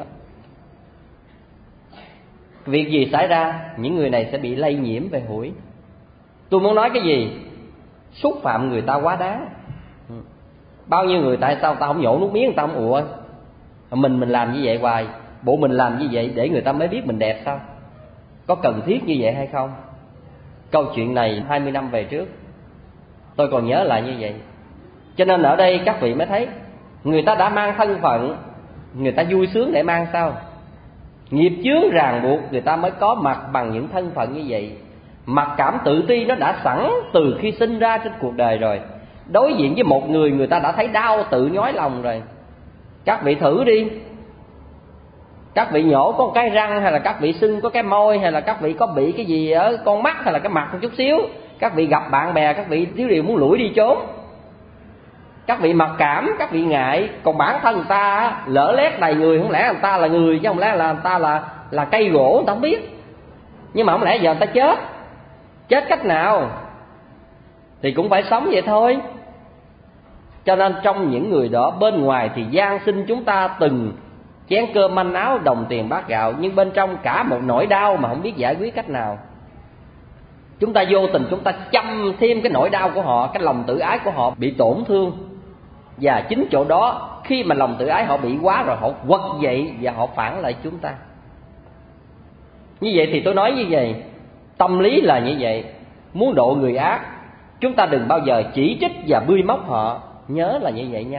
Việc gì xảy ra? Những người này sẽ bị lây nhiễm về hủi. Tôi muốn nói cái gì? Xúc phạm người ta quá đáng. Bao nhiêu người tại sao ta không nhổ nước miếng, người ta không ụa? Mình mình làm như vậy hoài. Bộ mình làm như vậy để người ta mới biết mình đẹp sao? Có cần thiết như vậy hay không? Câu chuyện này hai mươi năm về trước tôi còn nhớ lại như vậy. Cho nên ở đây các vị mới thấy người ta đã mang thân phận, người ta vui sướng để mang sao? Nghiệp chướng ràng buộc người ta mới có mặt bằng những thân phận như vậy. Mặc cảm tự ti nó đã sẵn từ khi sinh ra trên cuộc đời rồi. Đối diện với một người, người ta đã thấy đau tự nhói lòng rồi. Các vị thử đi. Các vị nhổ có một cái răng, hay là các vị sưng có cái môi, hay là các vị có bị cái gì ở con mắt, hay là cái mặt một chút xíu, các vị gặp bạn bè, các vị thiếu điều muốn lủi đi trốn. Các vị mặc cảm, các vị ngại. Còn bản thân người ta lỡ lét đầy người, không lẽ người ta là người chứ không lẽ là người ta là là cây gỗ, người ta không biết. Nhưng mà không lẽ giờ người ta chết. Chết cách nào? Thì cũng phải sống vậy thôi. Cho nên trong những người đó, bên ngoài thì gian sinh chúng ta từng chén cơm manh áo, đồng tiền bát gạo, nhưng bên trong cả một nỗi đau mà không biết giải quyết cách nào. Chúng ta vô tình chúng ta châm thêm cái nỗi đau của họ, cái lòng tự ái của họ bị tổn thương. Và chính chỗ đó, khi mà lòng tự ái họ bị quá rồi, họ quật dậy và họ phản lại chúng ta. Như vậy thì tôi nói như vậy, tâm lý là như vậy. Muốn độ người ác, chúng ta đừng bao giờ chỉ trích và bươi móc họ. Nhớ là như vậy nha.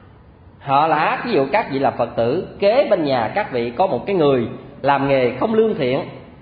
Họ là ác. Ví dụ các vị là Phật tử, kế bên nhà các vị có một cái người làm nghề không lương thiện,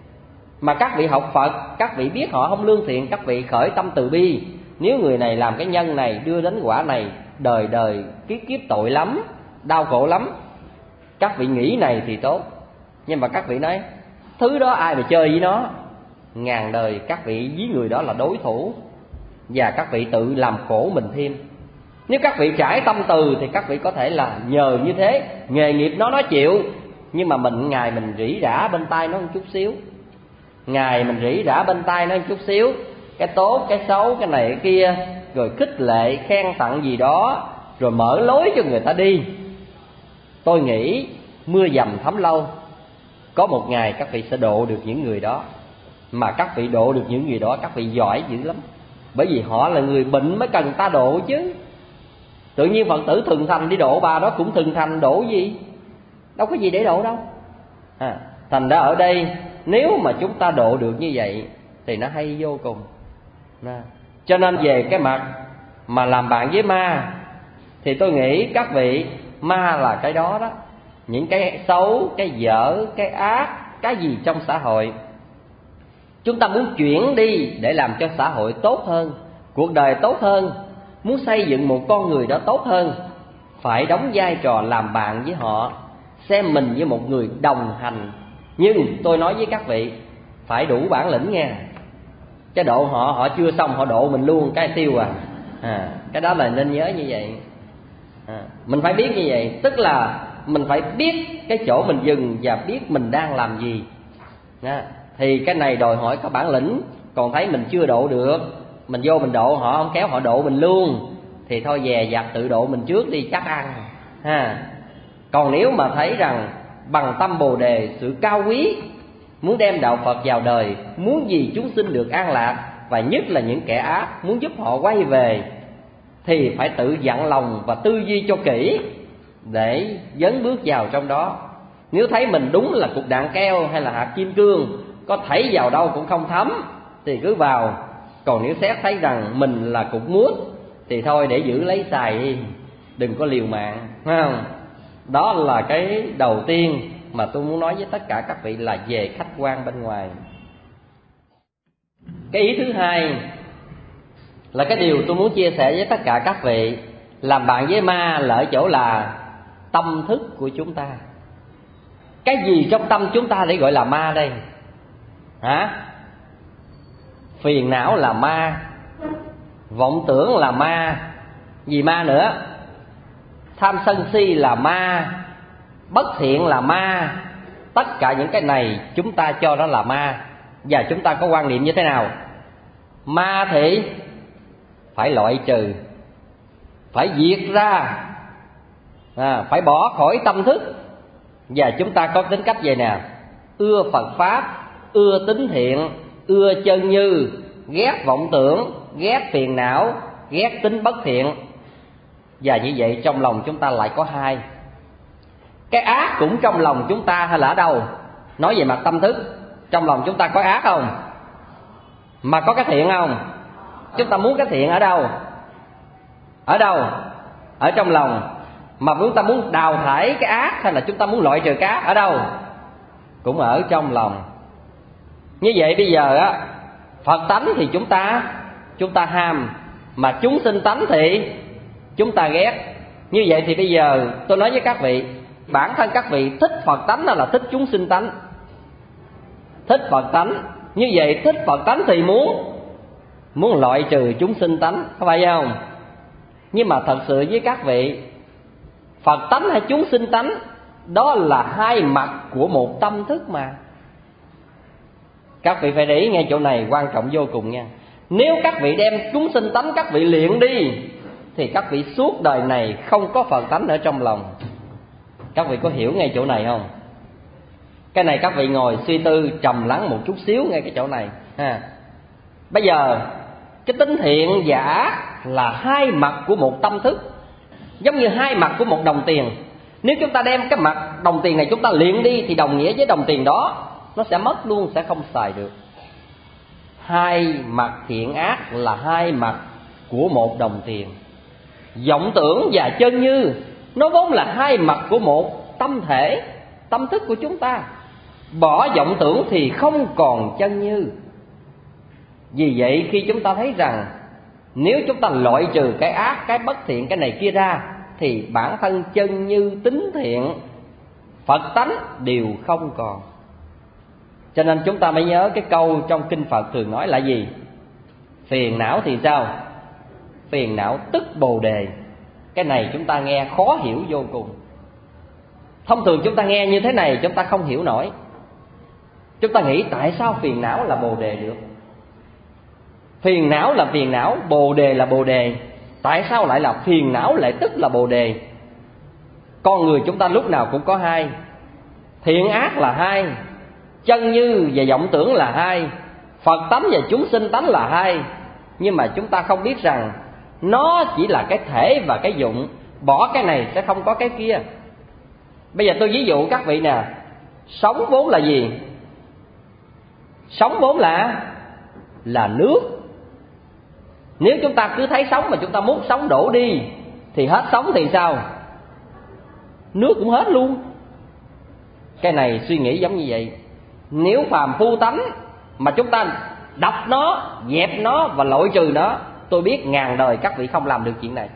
mà các vị học Phật, các vị biết họ không lương thiện, các vị khởi tâm từ bi. Nếu người này làm cái nhân này đưa đến quả này, đời đời kiếp kiếp tội lắm, đau khổ lắm. Các vị nghĩ này thì tốt. Nhưng mà các vị nói thứ đó ai mà chơi với nó, ngàn đời các vị với người đó là đối thủ, và các vị tự làm khổ mình thêm. Nếu các vị trải tâm từ thì các vị có thể là nhờ như thế, nghề nghiệp nó nó chịu. Nhưng mà mình ngày mình rỉ rả bên tai nó một chút xíu, ngày mình rỉ rả bên tai nó một chút xíu, cái tốt, cái xấu, cái này cái kia, rồi khích lệ, khen tặng gì đó, rồi mở lối cho người ta đi. Tôi nghĩ mưa dầm thấm lâu, có một ngày các vị sẽ độ được những người đó. Mà các vị độ được những người đó, các vị giỏi dữ lắm. Bởi vì họ là người bệnh mới cần ta độ chứ. Tự nhiên Phật tử thường thành đi độ bà đó cũng thường thành, độ gì? Đâu có gì để độ đâu. à, Thành ra ở đây nếu mà chúng ta độ được như vậy thì nó hay vô cùng. à. Cho nên về cái mặt mà làm bạn với ma, thì tôi nghĩ các vị, ma là cái đó đó. Những cái xấu, cái dở, cái ác, cái gì trong xã hội, chúng ta muốn chuyển đi để làm cho xã hội tốt hơn, cuộc đời tốt hơn, muốn xây dựng một con người đó tốt hơn, phải đóng vai trò làm bạn với họ, xem mình như một người đồng hành. Nhưng tôi nói với các vị, phải đủ bản lĩnh nha. Chứ độ họ, họ chưa xong họ độ mình luôn cái tiêu à, à Cái đó là nên nhớ như vậy. à, Mình phải biết như vậy. Tức là mình phải biết cái chỗ mình dừng và biết mình đang làm gì. à, Thì cái này đòi hỏi có bản lĩnh. Còn thấy mình chưa độ được, mình vô mình độ họ, không kéo họ độ mình luôn, thì thôi dè dặt tự độ mình trước đi chắc ăn ha. Còn nếu mà thấy rằng bằng tâm Bồ Đề, sự cao quý, muốn đem đạo Phật vào đời, muốn gì chúng sinh được an lạc, và nhất là những kẻ ác muốn giúp họ quay về, thì phải tự dặn lòng và tư duy cho kỹ để dấn bước vào trong đó. Nếu thấy mình đúng là cục đạn keo hay là hạt kim cương, có thảy vào đâu cũng không thấm, thì cứ vào. Còn nếu xét thấy rằng mình là cục mút thì thôi để giữ lấy xài đi, đừng có liều mạng, phải không? Đó là cái đầu tiên mà tôi muốn nói với tất cả các vị, là về khách quan bên ngoài. Cái ý thứ hai là cái điều tôi muốn chia sẻ với tất cả các vị. Làm bạn với ma là ở chỗ là tâm thức của chúng ta. Cái gì trong tâm chúng ta để gọi là ma đây? Hả? Phiền não là ma, vọng tưởng là ma, gì ma nữa? Tham sân si là ma, bất thiện là ma. Tất cả những cái này chúng ta cho nó là ma. Và chúng ta có quan niệm như thế nào? Ma thì phải loại trừ, phải diệt ra, à, phải bỏ khỏi tâm thức. Và chúng ta có tính cách vậy nè: ưa Phật Pháp, ưa tính thiện, ưa chân như, ghét vọng tưởng, ghét phiền não, ghét tính bất thiện. Và như vậy trong lòng chúng ta lại có hai. Cái ác cũng trong lòng chúng ta hay là ở đâu? Nói về mặt tâm thức, trong lòng chúng ta có ác không? Mà có cái thiện không? Chúng ta muốn cái thiện ở đâu? Ở đâu? Ở trong lòng. Mà chúng ta muốn đào thải cái ác hay là chúng ta muốn loại trừ cái ác ở đâu? Cũng ở trong lòng. Như vậy bây giờ á, Phật tánh thì chúng ta chúng ta ham, mà chúng sinh tánh thì chúng ta ghét. Như vậy thì bây giờ tôi nói với các vị, bản thân các vị thích Phật tánh hay là thích chúng sinh tánh? Thích Phật tánh. Như vậy thích Phật tánh thì muốn muốn loại trừ chúng sinh tánh, có phải không? Nhưng mà thật sự với các vị, Phật tánh hay chúng sinh tánh đó là hai mặt của một tâm thức mà. Các vị phải để ý ngay chỗ này, quan trọng vô cùng nha. Nếu các vị đem chúng sinh tánh các vị luyện đi thì các vị suốt đời này không có Phật tánh ở trong lòng. Các vị có hiểu ngay chỗ này không? Cái này các vị ngồi suy tư trầm lắng một chút xíu ngay cái chỗ này ha. Bây giờ cái tính thiện và ác là hai mặt của một tâm thức, giống như hai mặt của một đồng tiền. Nếu chúng ta đem cái mặt đồng tiền này chúng ta luyện đi thì đồng nghĩa với đồng tiền đó nó sẽ mất luôn, sẽ không xài được. Hai mặt thiện ác là hai mặt của một đồng tiền. Vọng tưởng và chân như nó vốn là hai mặt của một tâm thể, tâm thức của chúng ta. Bỏ vọng tưởng thì không còn chân như. Vì vậy khi chúng ta thấy rằng nếu chúng ta loại trừ cái ác, cái bất thiện, cái này kia ra thì bản thân chân như, tính thiện, Phật tánh đều không còn. Cho nên chúng ta mới nhớ cái câu trong kinh Phật thường nói là gì? Phiền não thì sao? Phiền não tức Bồ Đề. Cái này chúng ta nghe khó hiểu vô cùng. Thông thường chúng ta nghe như thế này chúng ta không hiểu nổi. Chúng ta nghĩ tại sao phiền não là Bồ Đề được? Phiền não là phiền não, Bồ Đề là Bồ Đề. Tại sao lại là phiền não lại tức là Bồ Đề? Con người chúng ta lúc nào cũng có hai. Thiện ác là hai, chân như và vọng tưởng là hai, Phật tánh và chúng sinh tánh là hai. Nhưng mà chúng ta không biết rằng nó chỉ là cái thể và cái dụng. Bỏ cái này sẽ không có cái kia. Bây giờ tôi ví dụ các vị nè. Sống vốn là gì? Sống vốn là Là nước. Nếu chúng ta cứ thấy sống mà chúng ta muốn sống đổ đi thì hết sống thì sao? Nước cũng hết luôn. Cái này suy nghĩ giống như vậy. Nếu phàm phu tánh mà chúng ta đập nó, dẹp nó và loại trừ nó, tôi biết ngàn đời các vị không làm được chuyện này.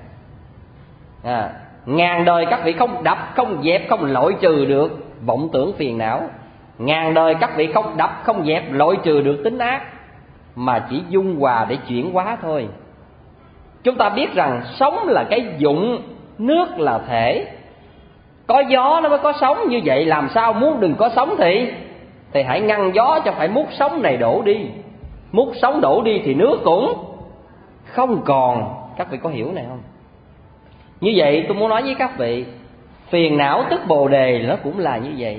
à, Ngàn đời các vị không đập, không dẹp, không loại trừ được vọng tưởng phiền não. Ngàn đời các vị không đập, không dẹp, loại trừ được tính ác, mà chỉ dung hòa để chuyển hóa thôi. Chúng ta biết rằng sống là cái dụng, nước là thể. Có gió nó mới có sống. Như vậy làm sao muốn đừng có sống thì Thì hãy ngăn gió cho phải mút sống này đổ đi. Mút sống đổ đi thì nước cũng không còn. Các vị có hiểu này không? Như vậy tôi muốn nói với các vị, phiền não tức Bồ Đề nó cũng là như vậy.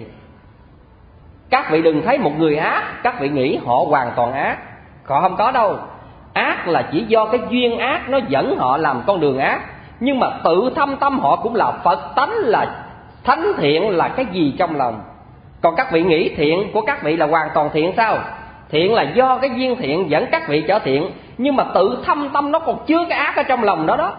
Các vị đừng thấy một người ác các vị nghĩ họ hoàn toàn ác. Họ không có đâu. Ác là chỉ do cái duyên ác nó dẫn họ làm con đường ác. Nhưng mà tự thâm tâm họ cũng là Phật tánh, là thánh thiện, là cái gì trong lòng. Còn các vị nghĩ thiện của các vị là hoàn toàn thiện sao? Thiện là do cái duyên thiện dẫn các vị trở thiện. Nhưng mà tự thâm tâm nó còn chứa cái ác ở trong lòng đó đó.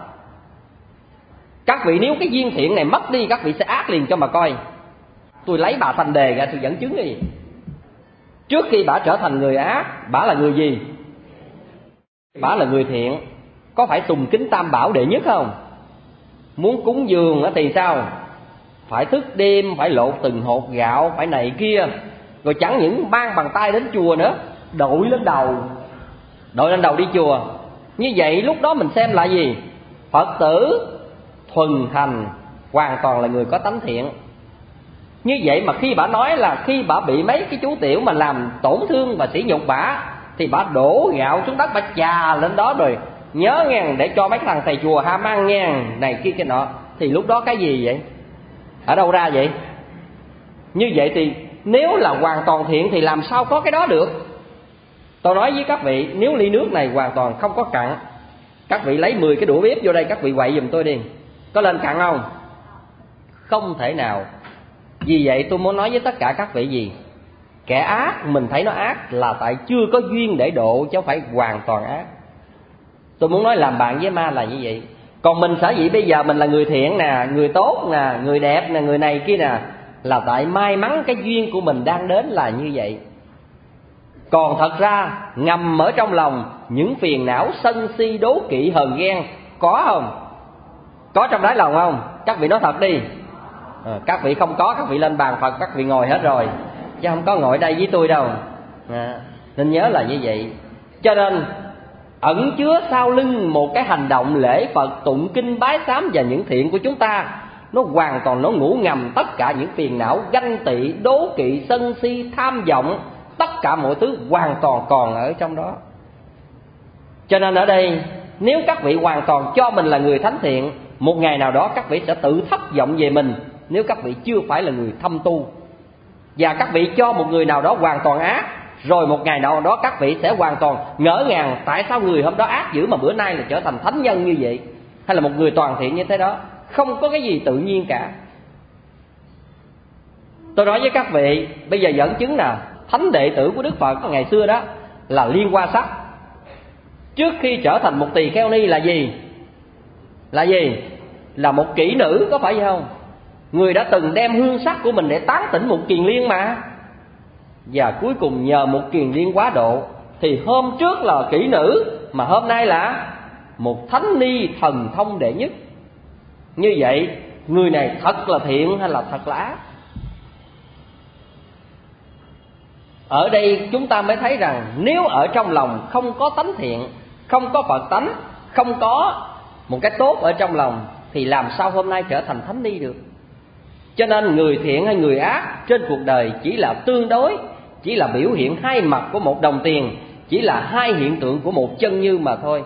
Các vị nếu cái duyên thiện này mất đi, các vị sẽ ác liền cho mà coi. Tôi lấy bà Thành Đề ra tôi dẫn chứng đi. Trước khi bà trở thành người ác, bà là người gì? Bà là người thiện. Có phải tùng kính tam bảo đệ nhất không? Muốn cúng dường thì sao? Phải thức đêm, phải lột từng hột gạo, phải này kia. Rồi chẳng những mang bằng tay đến chùa nữa, đội lên đầu. Đội lên đầu đi chùa. Như vậy lúc đó mình xem là gì? Phật tử thuần thành, hoàn toàn là người có tánh thiện. Như vậy mà khi bà nói là khi bà bị mấy cái chú tiểu mà làm tổn thương và sỉ nhục bà, thì bà đổ gạo xuống đất, bà chà lên đó rồi nhớ ngàn để cho mấy thằng thầy chùa ham ăn ngàn này kia cái nọ. Thì lúc đó cái gì vậy? Ở đâu ra vậy? Như vậy thì nếu là hoàn toàn thiện thì làm sao có cái đó được? Tôi nói với các vị, nếu ly nước này hoàn toàn không có cặn, các vị lấy mười cái đũa bếp vô đây, các vị quậy giùm tôi đi, có lên cặn không? Không thể nào. Vì vậy tôi muốn nói với tất cả các vị gì? Kẻ ác mình thấy nó ác là tại chưa có duyên để độ, chứ không phải hoàn toàn ác. Tôi muốn nói làm bạn với ma là như vậy. Còn mình sở dĩ bây giờ mình là người thiện nè, người tốt nè, người đẹp nè, người này kia nè, là tại may mắn cái duyên của mình đang đến là như vậy. Còn thật ra ngầm ở trong lòng những phiền não sân si đố kỵ hờn ghen có không? Có trong đáy lòng không? Các vị nói thật đi. À, các vị không có, các vị lên bàn Phật các vị ngồi hết rồi, chứ không có ngồi đây với tôi đâu. À, nên nhớ là như vậy. Cho nên ẩn chứa sau lưng một cái hành động lễ Phật, tụng kinh, bái sám và những thiện của chúng ta, nó hoàn toàn nó ngủ ngầm tất cả những phiền não ganh tị, đố kỵ, sân si, tham vọng, tất cả mọi thứ hoàn toàn còn ở trong đó. Cho nên ở đây nếu các vị hoàn toàn cho mình là người thánh thiện, một ngày nào đó các vị sẽ tự thất vọng về mình nếu các vị chưa phải là người thâm tu. Và các vị cho một người nào đó hoàn toàn ác, rồi một ngày nào đó các vị sẽ hoàn toàn ngỡ ngàng tại sao người hôm đó ác dữ mà bữa nay là trở thành thánh nhân như vậy, hay là một người toàn thiện như thế đó. Không có cái gì tự nhiên cả. Tôi nói với các vị, bây giờ dẫn chứng nè, thánh đệ tử của Đức Phật ngày xưa đó là Liên Hoa Sắc. Trước khi trở thành một tỳ kheo ni là gì? Là gì? Là một kỹ nữ, có phải vậy không? Người đã từng đem hương sắc của mình để tán tỉnh một kiền liên mà. Và cuối cùng nhờ một kiền liên quá độ, thì hôm trước là kỹ nữ, mà hôm nay là một thánh ni thần thông đệ nhất. Như vậy người này thật là thiện hay là thật là ác? Ở đây chúng ta mới thấy rằng nếu ở trong lòng không có tánh thiện, không có Phật tánh, không có một cái tốt ở trong lòng, thì làm sao hôm nay trở thành thánh ni được? Cho nên người thiện hay người ác trên cuộc đời chỉ là tương đối, chỉ là biểu hiện hai mặt của một đồng tiền, chỉ là hai hiện tượng của một chân như mà thôi.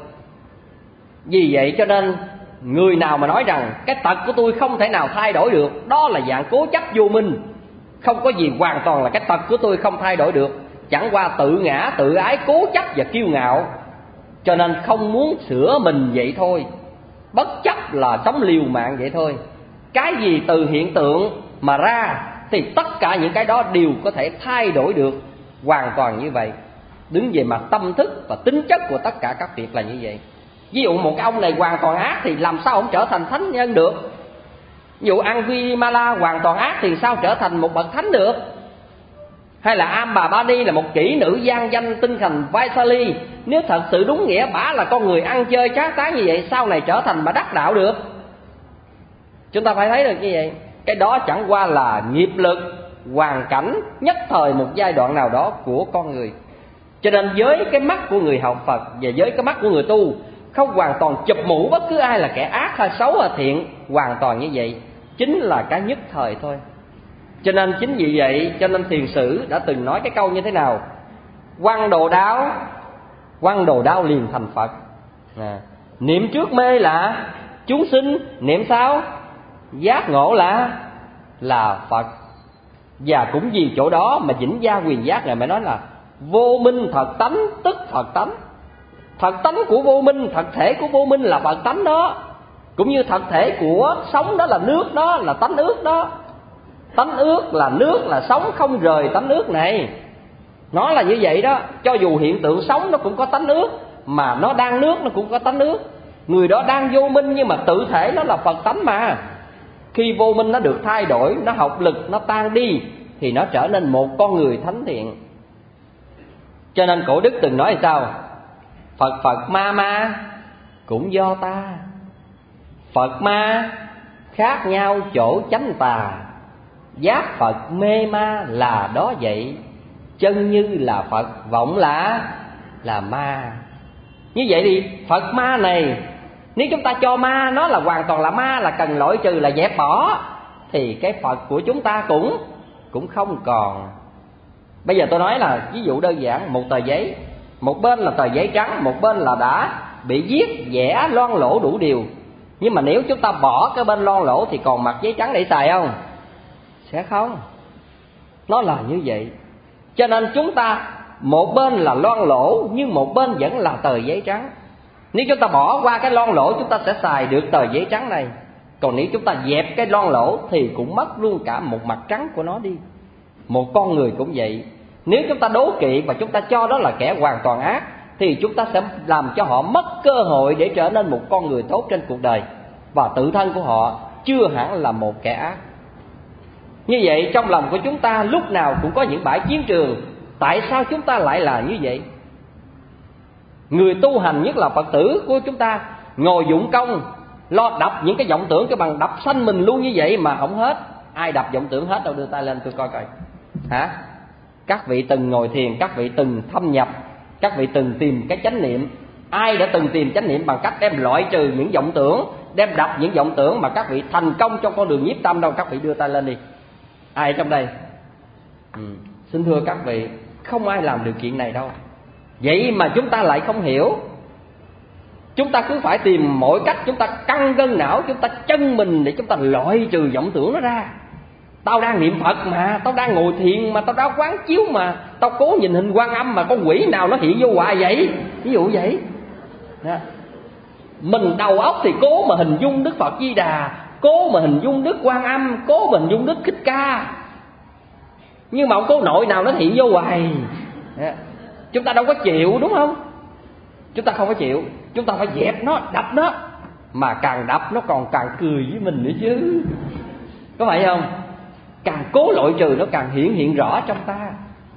Vì vậy cho nên người nào mà nói rằng cái tật của tôi không thể nào thay đổi được, đó là dạng cố chấp vô minh. Không có gì hoàn toàn là cái tật của tôi không thay đổi được, chẳng qua tự ngã, tự ái, cố chấp và kiêu ngạo, cho nên không muốn sửa mình vậy thôi. Bất chấp là sống liều mạng vậy thôi. Cái gì từ hiện tượng mà ra thì tất cả những cái đó đều có thể thay đổi được, hoàn toàn như vậy. Đứng về mặt tâm thức và tính chất của tất cả các việc là như vậy. Ví dụ một cái ông này hoàn toàn ác thì làm sao ông trở thành thánh nhân được? Ví dụ Angulimala hoàn toàn ác thì sao trở thành một bậc thánh được? Hay là Ambabani là một kỹ nữ gian danh tinh thành Vaisali, nếu thật sự đúng nghĩa bả là con người ăn chơi trá tán như vậy, sau này trở thành bà đắc đạo được? Chúng ta phải thấy được như vậy. Cái đó chẳng qua là nghiệp lực, hoàn cảnh nhất thời một giai đoạn nào đó của con người. Cho nên với cái mắt của người học Phật và với cái mắt của người tu, không hoàn toàn chụp mũ bất cứ ai là kẻ ác hay xấu hay thiện, hoàn toàn như vậy, chính là cái nhất thời thôi. Cho nên chính vì vậy cho nên thiền sử đã từng nói cái câu như thế nào? Quăng đồ đao, quăng đồ đao liền thành Phật. À, niệm trước mê là chúng sinh, niệm sau giác ngộ là là Phật. Và cũng vì chỗ đó mà Vĩnh Gia Quyền Giác này mới nói là vô minh thật tánh tức Phật tánh. Thật tánh của vô minh, thật thể của vô minh là Phật tánh đó. Cũng như thật thể của sống đó là nước đó, là tánh ước đó. Tánh ước là nước, là sống không rời tánh ước này. Nó là như vậy đó. Cho dù hiện tượng sống nó cũng có tánh ước, mà nó đang nước nó cũng có tánh ước. Người đó đang vô minh nhưng mà tự thể nó là Phật tánh mà. Khi vô minh nó được thay đổi, nó học lực, nó tan đi, thì nó trở nên một con người thánh thiện. Cho nên cổ đức từng nói sao? Phật Phật ma ma cũng do ta. Phật ma khác nhau chỗ chánh tà, giác Phật mê ma là đó vậy. Chân như là Phật, vọng là là ma. Như vậy thì Phật ma này, nếu chúng ta cho ma nó là hoàn toàn là ma, là cần loại trừ, là dẹp bỏ, thì cái Phật của chúng ta cũng cũng không còn. Bây giờ tôi nói là ví dụ đơn giản, một tờ giấy một bên là tờ giấy trắng, một bên là đã bị viết vẽ loang lổ đủ điều. Nhưng mà nếu chúng ta bỏ cái bên loang lổ thì còn mặt giấy trắng để xài không? Sẽ không. Nó là như vậy. Cho nên chúng ta một bên là loang lổ nhưng một bên vẫn là tờ giấy trắng. Nếu chúng ta bỏ qua cái loang lổ, chúng ta sẽ xài được tờ giấy trắng này. Còn nếu chúng ta dẹp cái loang lổ thì cũng mất luôn cả một mặt trắng của nó đi. Một con người cũng vậy. Nếu chúng ta đố kỵ và chúng ta cho đó là kẻ hoàn toàn ác, thì chúng ta sẽ làm cho họ mất cơ hội để trở nên một con người tốt trên cuộc đời. Và tự thân của họ chưa hẳn là một kẻ ác. Như vậy trong lòng của chúng ta lúc nào cũng có những bãi chiến trường. Tại sao chúng ta lại là như vậy? Người tu hành, nhất là Phật tử của chúng ta, ngồi dụng công lo đập những cái vọng tưởng cái bằng đập sanh mình luôn như vậy mà không hết. Ai đập vọng tưởng hết đâu? Đưa tay lên tôi coi coi. Hả? Các vị từng ngồi thiền, các vị từng thâm nhập, các vị từng tìm cái chánh niệm. Ai đã từng tìm chánh niệm bằng cách đem loại trừ những vọng tưởng, đem đập những vọng tưởng mà các vị thành công trong con đường nhiếp tâm đâu? Các vị đưa tay lên đi. Ai trong đây? Ừ. Xin thưa các vị, không ai làm được chuyện này đâu. Vậy mà chúng ta lại không hiểu. Chúng ta cứ phải tìm mọi cách, chúng ta căng gân não, chúng ta chân mình để chúng ta loại trừ vọng tưởng nó ra. Tao đang niệm Phật mà, tao đang ngồi thiền mà, tao đang quán chiếu mà, tao cố nhìn hình Quan Âm mà con quỷ nào nó hiện vô hoài vậy? Ví dụ vậy. Đó. Mình đầu óc thì cố mà hình dung Đức Phật Di Đà, cố mà hình dung Đức Quan Âm, cố mà hình dung Đức Thích Ca, nhưng mà ông cố nội nào nó hiện vô hoài. Đó. Chúng ta đâu có chịu, đúng không? Chúng ta không có chịu. Chúng ta phải dẹp nó, đập nó. Mà càng đập nó còn càng cười với mình nữa chứ. Có phải không? Càng cố loại trừ nó càng hiện hiện rõ trong ta.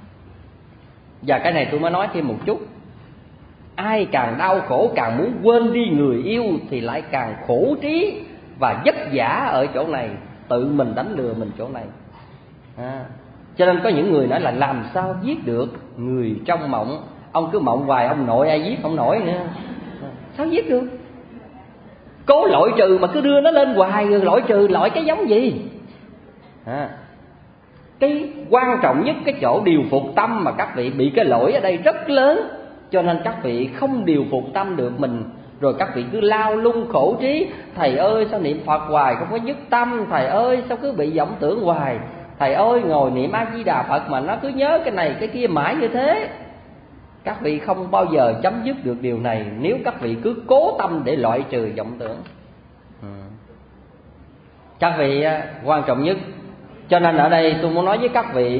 Và cái này tôi mới nói thêm một chút. Ai càng đau khổ, càng muốn quên đi người yêu thì lại càng khổ trí và vất vả ở chỗ này. Tự mình đánh lừa mình chỗ này. À, cho nên có những người nói là làm sao giết được người trong mộng. Ông cứ mộng hoài, ông nội ai giết không nổi nữa. Sao giết được? Cố loại trừ mà cứ đưa nó lên hoài, rồi loại trừ loại cái giống gì? À, cái quan trọng nhất cái chỗ điều phục tâm mà các vị bị cái lỗi ở đây rất lớn. Cho nên các vị không điều phục tâm được mình, rồi các vị cứ lao lung khổ trí. Thầy ơi sao niệm Phật hoài không có nhất tâm? Thầy ơi sao cứ bị vọng tưởng hoài? Thầy ơi ngồi niệm A Di Đà Phật mà nó cứ nhớ cái này cái kia mãi như thế. Các vị không bao giờ chấm dứt được điều này nếu các vị cứ cố tâm để loại trừ vọng tưởng. Ừ. Các vị quan trọng nhất. Cho nên ở đây tôi muốn nói với các vị,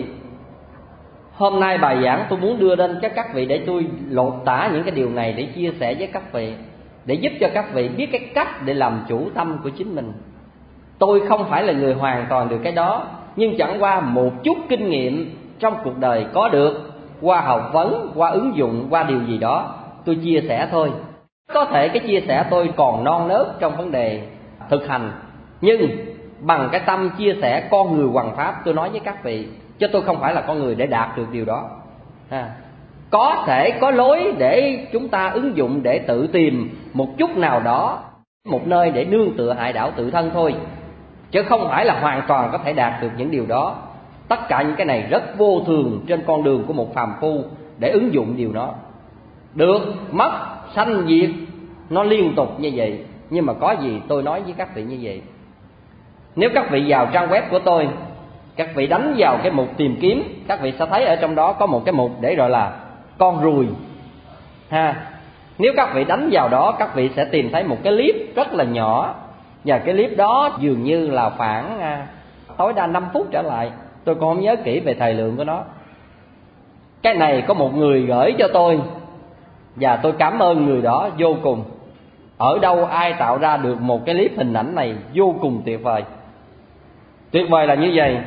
hôm nay bài giảng tôi muốn đưa lên cho các vị để tôi lột tả những cái điều này để chia sẻ với các vị, để giúp cho các vị biết cái cách để làm chủ tâm của chính mình. Tôi không phải là người hoàn toàn được cái đó, nhưng chẳng qua một chút kinh nghiệm trong cuộc đời có được, qua học vấn, qua ứng dụng, qua điều gì đó tôi chia sẻ thôi. Có thể cái chia sẻ tôi còn non nớt trong vấn đề thực hành, nhưng bằng cái tâm chia sẻ con người hoằng pháp tôi nói với các vị, chứ tôi không phải là con người để đạt được điều đó. À, có thể có lối để chúng ta ứng dụng để tự tìm một chút nào đó, một nơi để nương tựa hại đảo tự thân thôi, chứ không phải là hoàn toàn có thể đạt được những điều đó. Tất cả những cái này rất vô thường trên con đường của một phàm phu để ứng dụng điều đó. Được, mất, sanh, diệt, nó liên tục như vậy. Nhưng mà có gì tôi nói với các vị như vậy. Nếu các vị vào trang web của tôi, các vị đánh vào cái mục tìm kiếm, các vị sẽ thấy ở trong đó có một cái mục để gọi là con ruồi ha. Nếu các vị đánh vào đó, các vị sẽ tìm thấy một cái clip rất là nhỏ. Và cái clip đó dường như là khoảng à, tối đa năm phút trở lại. Tôi còn không nhớ kỹ về thời lượng của nó. Cái này có một người gửi cho tôi, và tôi cảm ơn người đó vô cùng. Ở đâu ai tạo ra được một cái clip hình ảnh này vô cùng tuyệt vời. Tuyệt vời là như vậy.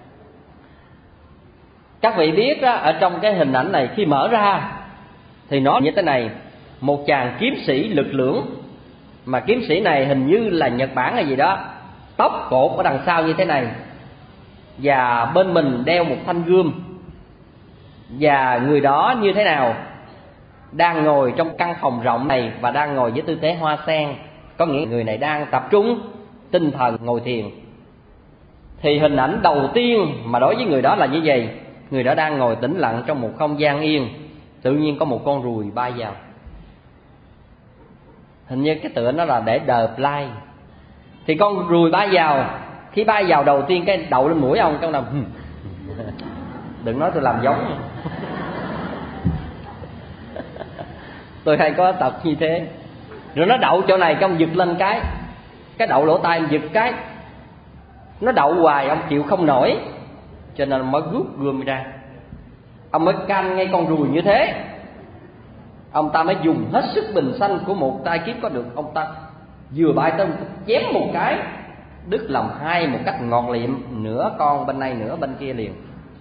Các vị biết đó, ở trong cái hình ảnh này khi mở ra thì nó như thế này. Một chàng kiếm sĩ lực lưỡng, mà kiếm sĩ này hình như là Nhật Bản hay gì đó, tóc cột ở đằng sau như thế này, và bên mình đeo một thanh gươm. Và người đó như thế nào? Đang ngồi trong căn phòng rộng này và đang ngồi với tư thế hoa sen, có nghĩa người này đang tập trung tinh thần ngồi thiền. Thì hình ảnh đầu tiên mà đối với người đó là như vậy. Người đó đang ngồi tĩnh lặng trong một không gian yên, tự nhiên có một con ruồi bay vào. Hình như cái tựa nó là để The Fly. Thì con ruồi bay vào, khi bay vào đầu tiên cái đậu lên mũi ông, trong đầu đừng nói tôi làm giống. Tôi hay có tật như thế. Rồi nó đậu chỗ này, ông giật lên cái, cái đậu lỗ tai, giật cái, nó đậu hoài, ông chịu không nổi, cho nên mới rút gươm ra. Ông mới canh ngay con ruồi như thế. Ông ta mới dùng hết sức bình sanh của một tay kiếm có được. Ông ta vừa bay tới chém một cái, đứt làm hai một cách ngọt liệm, nửa con bên này nửa bên kia liền.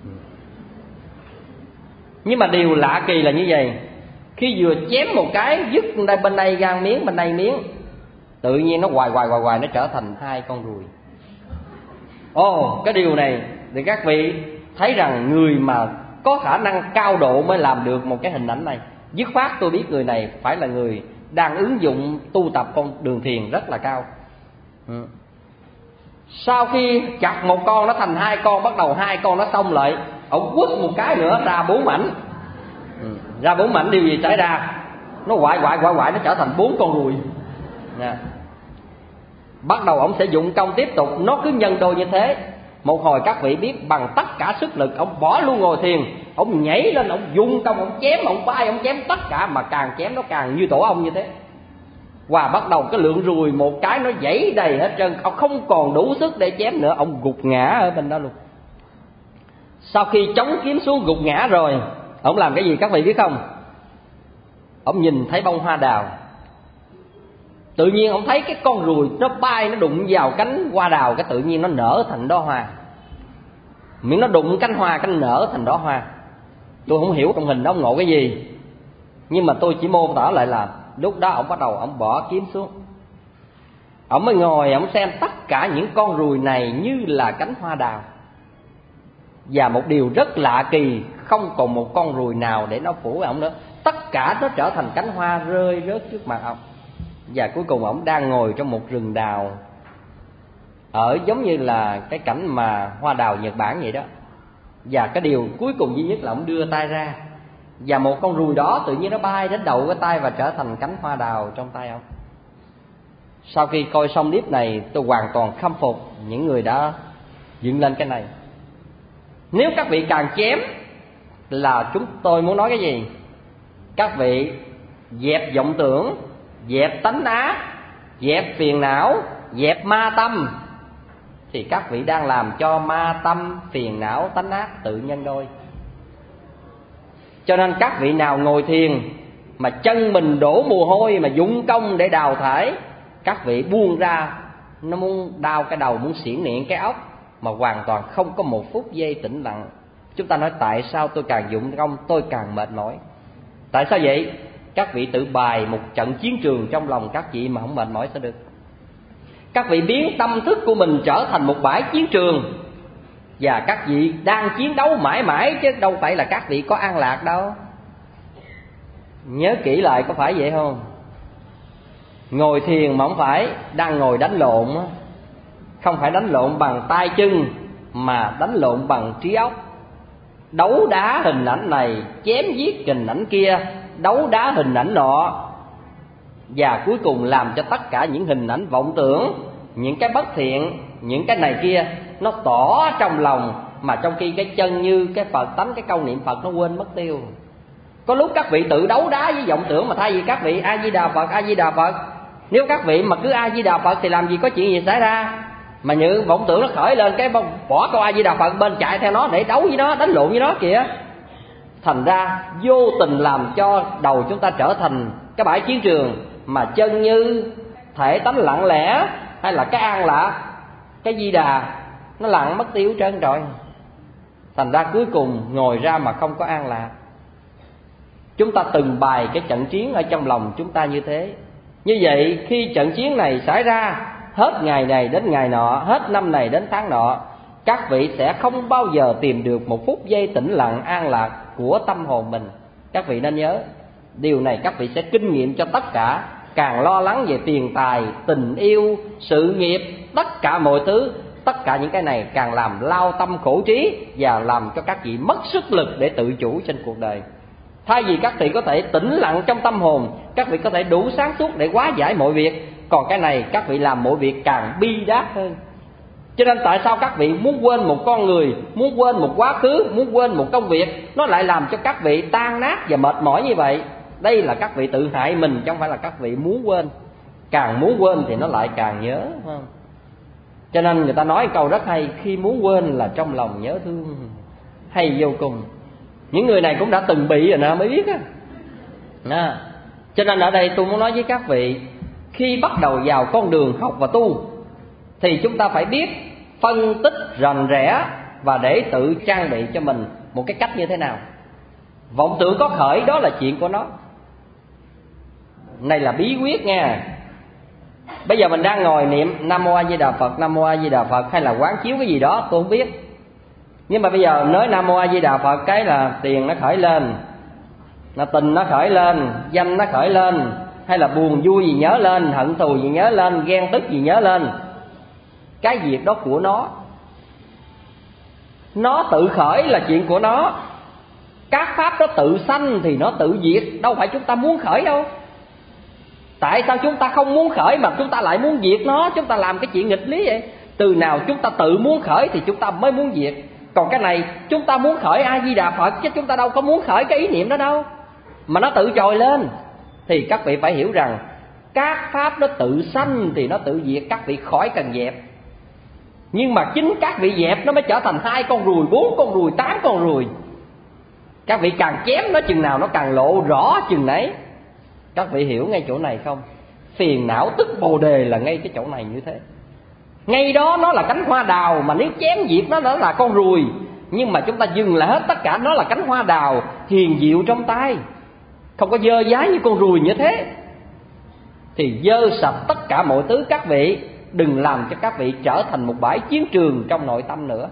Nhưng mà điều lạ kỳ là như vậy, khi vừa chém một cái, dứt bên đây gan miếng, bên đây miếng, tự nhiên nó hoài hoài hoài hoài nó trở thành hai con ruồi. Ồ, cái điều này thì các vị thấy rằng người mà có khả năng cao độ mới làm được một cái hình ảnh này. Dứt khoát tôi biết người này phải là người đang ứng dụng tu tập con đường thiền rất là cao. Ừ. Sau khi chặt một con nó thành hai con, bắt đầu hai con nó xông lại, ông quất một cái nữa ra bốn mảnh. Ừ. Ra bốn mảnh, điều gì xảy ra? Nó quại quại quại quại nó trở thành bốn con ruồi. Nha. Bắt đầu ông sẽ dụng công tiếp tục, nó cứ nhân đôi như thế. Một hồi các vị biết bằng tất cả sức lực, ông bỏ luôn ngồi thiền, ông nhảy lên, ông dùng công, ông chém, ông bay, ông chém tất cả, mà càng chém nó càng như tổ ông như thế. Và bắt đầu cái lượng ruồi một cái nó dãy đầy hết trơn, ông không còn đủ sức để chém nữa, ông gục ngã ở bên đó luôn. Sau khi chống kiếm xuống gục ngã rồi, ông làm cái gì các vị biết không? Ông nhìn thấy bông hoa đào. Tự nhiên ông thấy cái con ruồi nó bay, nó đụng vào cánh hoa đào, cái tự nhiên nó nở thành đóa hoa. Miễn nó đụng cánh hoa, cánh nở thành đóa hoa. Tôi không hiểu trong hình đó ông ngộ cái gì, nhưng mà tôi chỉ mô tả lại là lúc đó ông bắt đầu ông bỏ kiếm xuống. Ông mới ngồi, ông xem tất cả những con ruồi này như là cánh hoa đào. Và một điều rất lạ kỳ, không còn một con ruồi nào để nó phủ ông nữa, tất cả nó trở thành cánh hoa rơi rớt trước mặt ông. Và cuối cùng ông đang ngồi trong một rừng đào, ở giống như là cái cảnh mà hoa đào Nhật Bản vậy đó. Và cái điều cuối cùng duy nhất là ông đưa tay ra, và một con ruồi đó tự nhiên nó bay đến đầu cái tay và trở thành cánh hoa đào trong tay ông. Sau khi coi xong clip này, tôi hoàn toàn khâm phục những người đã dựng lên cái này. Nếu các vị càng chém là chúng tôi muốn nói cái gì? Các vị dẹp vọng tưởng, dẹp tánh ác, dẹp phiền não, dẹp ma tâm, thì các vị đang làm cho ma tâm, phiền não, tánh ác tự nhân đôi. Cho nên các vị nào ngồi thiền mà chân mình đổ mồ hôi, mà dụng công để đào thải, các vị buông ra, nó muốn đau cái đầu, muốn xiển niệm cái óc, mà hoàn toàn không có một phút giây tĩnh lặng. Chúng ta nói tại sao tôi càng dụng công tôi càng mệt mỏi? Tại sao vậy? Các vị tự bài một trận chiến trường trong lòng các vị mà không mệt mỏi sao được? Các vị biến tâm thức của mình trở thành một bãi chiến trường, và các vị đang chiến đấu mãi mãi, chứ đâu phải là các vị có an lạc đâu. Nhớ kỹ lại, có phải vậy không? Ngồi thiền mà không phải đang ngồi đánh lộn, không phải đánh lộn bằng tay chân, mà đánh lộn bằng trí óc. Đấu đá hình ảnh này, chém giết hình ảnh kia, đấu đá hình ảnh nọ, và cuối cùng làm cho tất cả những hình ảnh vọng tưởng, những cái bất thiện, những cái này kia nó tỏ trong lòng, mà trong khi cái chân như cái Phật tánh, cái câu niệm Phật nó quên mất tiêu. Có lúc các vị tự đấu đá với vọng tưởng, mà thay vì các vị A Di Đà Phật, A Di Đà Phật, nếu các vị mà cứ A Di Đà Phật thì làm gì có chuyện gì xảy ra. Mà những vọng tưởng nó khởi lên, cái bỏ câu A Di Đà Phật bên chạy theo nó để đấu với nó, đánh lộn với nó kìa. Thành ra vô tình làm cho đầu chúng ta trở thành cái bãi chiến trường, mà chân như thể tánh lặng lẽ, hay là cái an lạc, cái Di Đà nó lặng mất tiêu trơn rồi. Thành ra cuối cùng ngồi ra mà không có an lạc. Chúng ta từng bài cái trận chiến ở trong lòng chúng ta như thế. Như vậy khi trận chiến này xảy ra, hết ngày này đến ngày nọ, hết năm này đến tháng nọ, các vị sẽ không bao giờ tìm được một phút giây tĩnh lặng an lạc của tâm hồn mình. Các vị nên nhớ điều này, các vị sẽ kinh nghiệm cho tất cả. Càng lo lắng về tiền tài, tình yêu, sự nghiệp, tất cả mọi thứ, tất cả những cái này càng làm lao tâm khổ trí, và làm cho các vị mất sức lực để tự chủ trên cuộc đời. Thay vì các vị có thể tĩnh lặng trong tâm hồn, các vị có thể đủ sáng suốt để hóa giải mọi việc. Còn cái này các vị làm mọi việc càng bi đát hơn. Cho nên tại sao các vị muốn quên một con người, muốn quên một quá khứ, muốn quên một công việc, nó lại làm cho các vị tan nát và mệt mỏi như vậy? Đây là các vị tự hại mình, chứ không phải là các vị muốn quên. Càng muốn quên thì nó lại càng nhớ, phải không? Cho nên người ta nói câu rất hay: khi muốn quên là trong lòng nhớ thương. Hay vô cùng. Những người này cũng đã từng bị rồi nè mới biết á. À, cho nên ở đây tôi muốn nói với các vị, khi bắt đầu vào con đường học và tu thì chúng ta phải biết phân tích rành rẽ và để tự trang bị cho mình một cái cách như thế nào. Vọng tưởng có khởi đó là chuyện của nó, này là bí quyết nha. Bây giờ mình đang ngồi niệm Nam Mô A Di Đà Phật, Nam Mô A Di Đà Phật, hay là quán chiếu cái gì đó tôi không biết. Nhưng mà bây giờ nói Nam Mô A Di Đà Phật cái là tiền nó khởi lên, là tình nó khởi lên, danh nó khởi lên, hay là buồn vui gì nhớ lên, hận thù gì nhớ lên, ghen tức gì nhớ lên. Cái việc đó của nó, nó tự khởi là chuyện của nó. Các pháp đó tự sanh thì nó tự diệt, đâu phải chúng ta muốn khởi đâu. Tại sao chúng ta không muốn khởi mà chúng ta lại muốn diệt nó? Chúng ta làm cái chuyện nghịch lý vậy. Từ nào chúng ta tự muốn khởi thì chúng ta mới muốn diệt. Còn cái này chúng ta muốn khởi A Di Đà Phật, chứ chúng ta đâu có muốn khởi cái ý niệm đó đâu, mà nó tự trồi lên. Thì các vị phải hiểu rằng các pháp đó tự sanh thì nó tự diệt, các vị khỏi cần dẹp. Nhưng mà chính các vị dẹp nó mới trở thành hai con ruồi, bốn con ruồi, tám con ruồi. Các vị càng chém nó chừng nào nó càng lộ rõ chừng nấy. Các vị hiểu ngay chỗ này không? Phiền não tức bồ đề là ngay cái chỗ này như thế. Ngay đó nó là cánh hoa đào, mà nếu chém diệt nó nó là con ruồi. Nhưng mà chúng ta dừng lại hết tất cả, nó là cánh hoa đào hiền diệu trong tay, không có dơ dái như con ruồi như thế. Thì dơ sạch tất cả mọi thứ. Các vị đừng làm cho các vị trở thành một bãi chiến trường trong nội tâm nữa.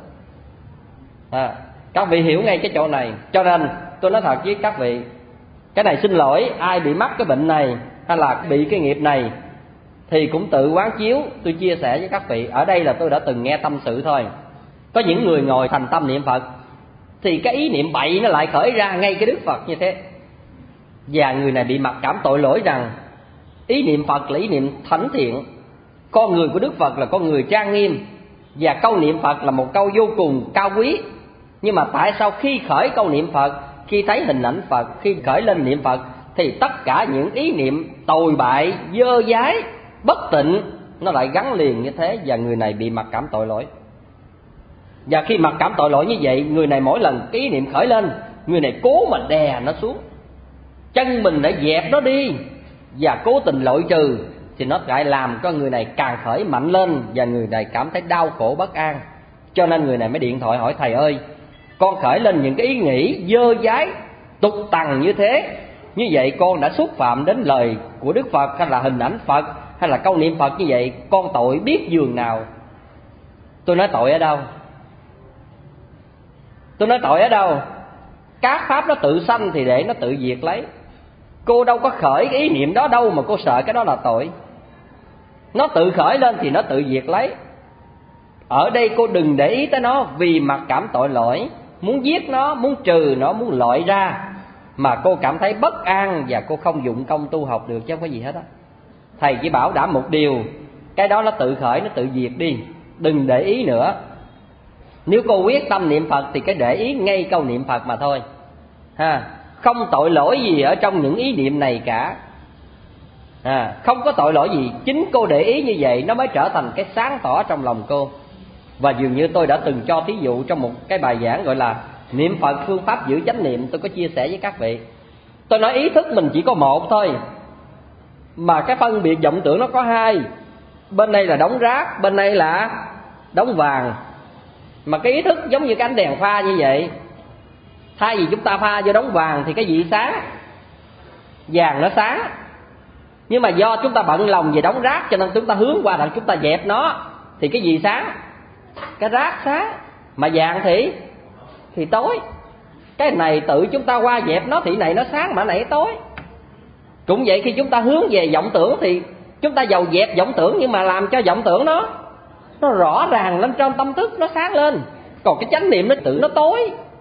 à, Các vị hiểu ngay cái chỗ này. Cho nên tôi nói thật với các vị, cái này xin lỗi ai bị mắc cái bệnh này hay là bị cái nghiệp này thì cũng tự quán chiếu. Tôi chia sẻ với các vị, ở đây là tôi đã từng nghe tâm sự thôi. Có những người ngồi thành tâm niệm Phật thì cái ý niệm bậy nó lại khởi ra ngay cái Đức Phật như thế. Và người này bị mặc cảm tội lỗi rằng ý niệm Phật là ý niệm thánh thiện, con người của Đức Phật là con người trang nghiêm, và câu niệm Phật là một câu vô cùng cao quý. Nhưng mà tại sao khi khởi câu niệm Phật, khi thấy hình ảnh Phật, khi khởi lên niệm Phật thì tất cả những ý niệm tồi bại, dơ dái, bất tịnh nó lại gắn liền như thế, và người này bị mặc cảm tội lỗi. Và khi mặc cảm tội lỗi như vậy, người này mỗi lần cái ý niệm khởi lên, người này cố mà đè nó xuống, chân mình để dẹp nó đi và cố tình loại trừ, thì nó lại làm cho người này càng khởi mạnh lên, và người này cảm thấy đau khổ bất an. Cho nên người này mới điện thoại hỏi: thầy ơi, con khởi lên những cái ý nghĩ dơ dái, tục tằn như thế, như vậy con đã xúc phạm đến lời của Đức Phật hay là hình ảnh Phật hay là câu niệm Phật, như vậy con tội biết giường nào. Tôi nói tội ở đâu? Tôi nói tội ở đâu? Các pháp nó tự sanh thì để nó tự diệt lấy. Cô đâu có khởi cái ý niệm đó đâu mà cô sợ cái đó là tội. Nó tự khởi lên thì nó tự diệt lấy. Ở đây cô đừng để ý tới nó, vì mặc cảm tội lỗi, muốn giết nó, muốn trừ nó, muốn loại ra, mà cô cảm thấy bất an và cô không dụng công tu học được, chứ không có gì hết á. Thầy chỉ bảo đảm một điều, cái đó nó tự khởi, nó tự diệt đi, đừng để ý nữa. Nếu cô quyết tâm niệm Phật thì cái để ý ngay câu niệm Phật mà thôi ha. Không tội lỗi gì ở trong những ý niệm này cả à, không có tội lỗi gì. Chính cô để ý như vậy nó mới trở thành cái sáng tỏ trong lòng cô. Và dường như tôi đã từng cho thí dụ trong một cái bài giảng gọi là niệm Phật phương pháp giữ chánh niệm. Tôi có chia sẻ với các vị, tôi nói ý thức mình chỉ có một thôi, mà cái phân biệt vọng tưởng nó có hai. Bên đây là đống rác, bên đây là đống vàng. Mà cái ý thức giống như cái ánh đèn pha như vậy. Thay vì chúng ta pha vô đống vàng thì cái gì sáng? Vàng nó sáng. Nhưng mà do chúng ta bận lòng về đống rác, cho nên chúng ta hướng qua đằng chúng ta dẹp nó, thì cái gì sáng? Cái rác sáng. Mà vàng thì thì tối. Cái này tự chúng ta qua dẹp nó thì này nó sáng, mà này tối. Cũng vậy, khi chúng ta hướng về vọng tưởng thì chúng ta dầu dẹp vọng tưởng, nhưng mà làm cho vọng tưởng nó nó rõ ràng lên trong tâm thức, nó sáng lên. Còn cái chánh niệm nó tự nó tối.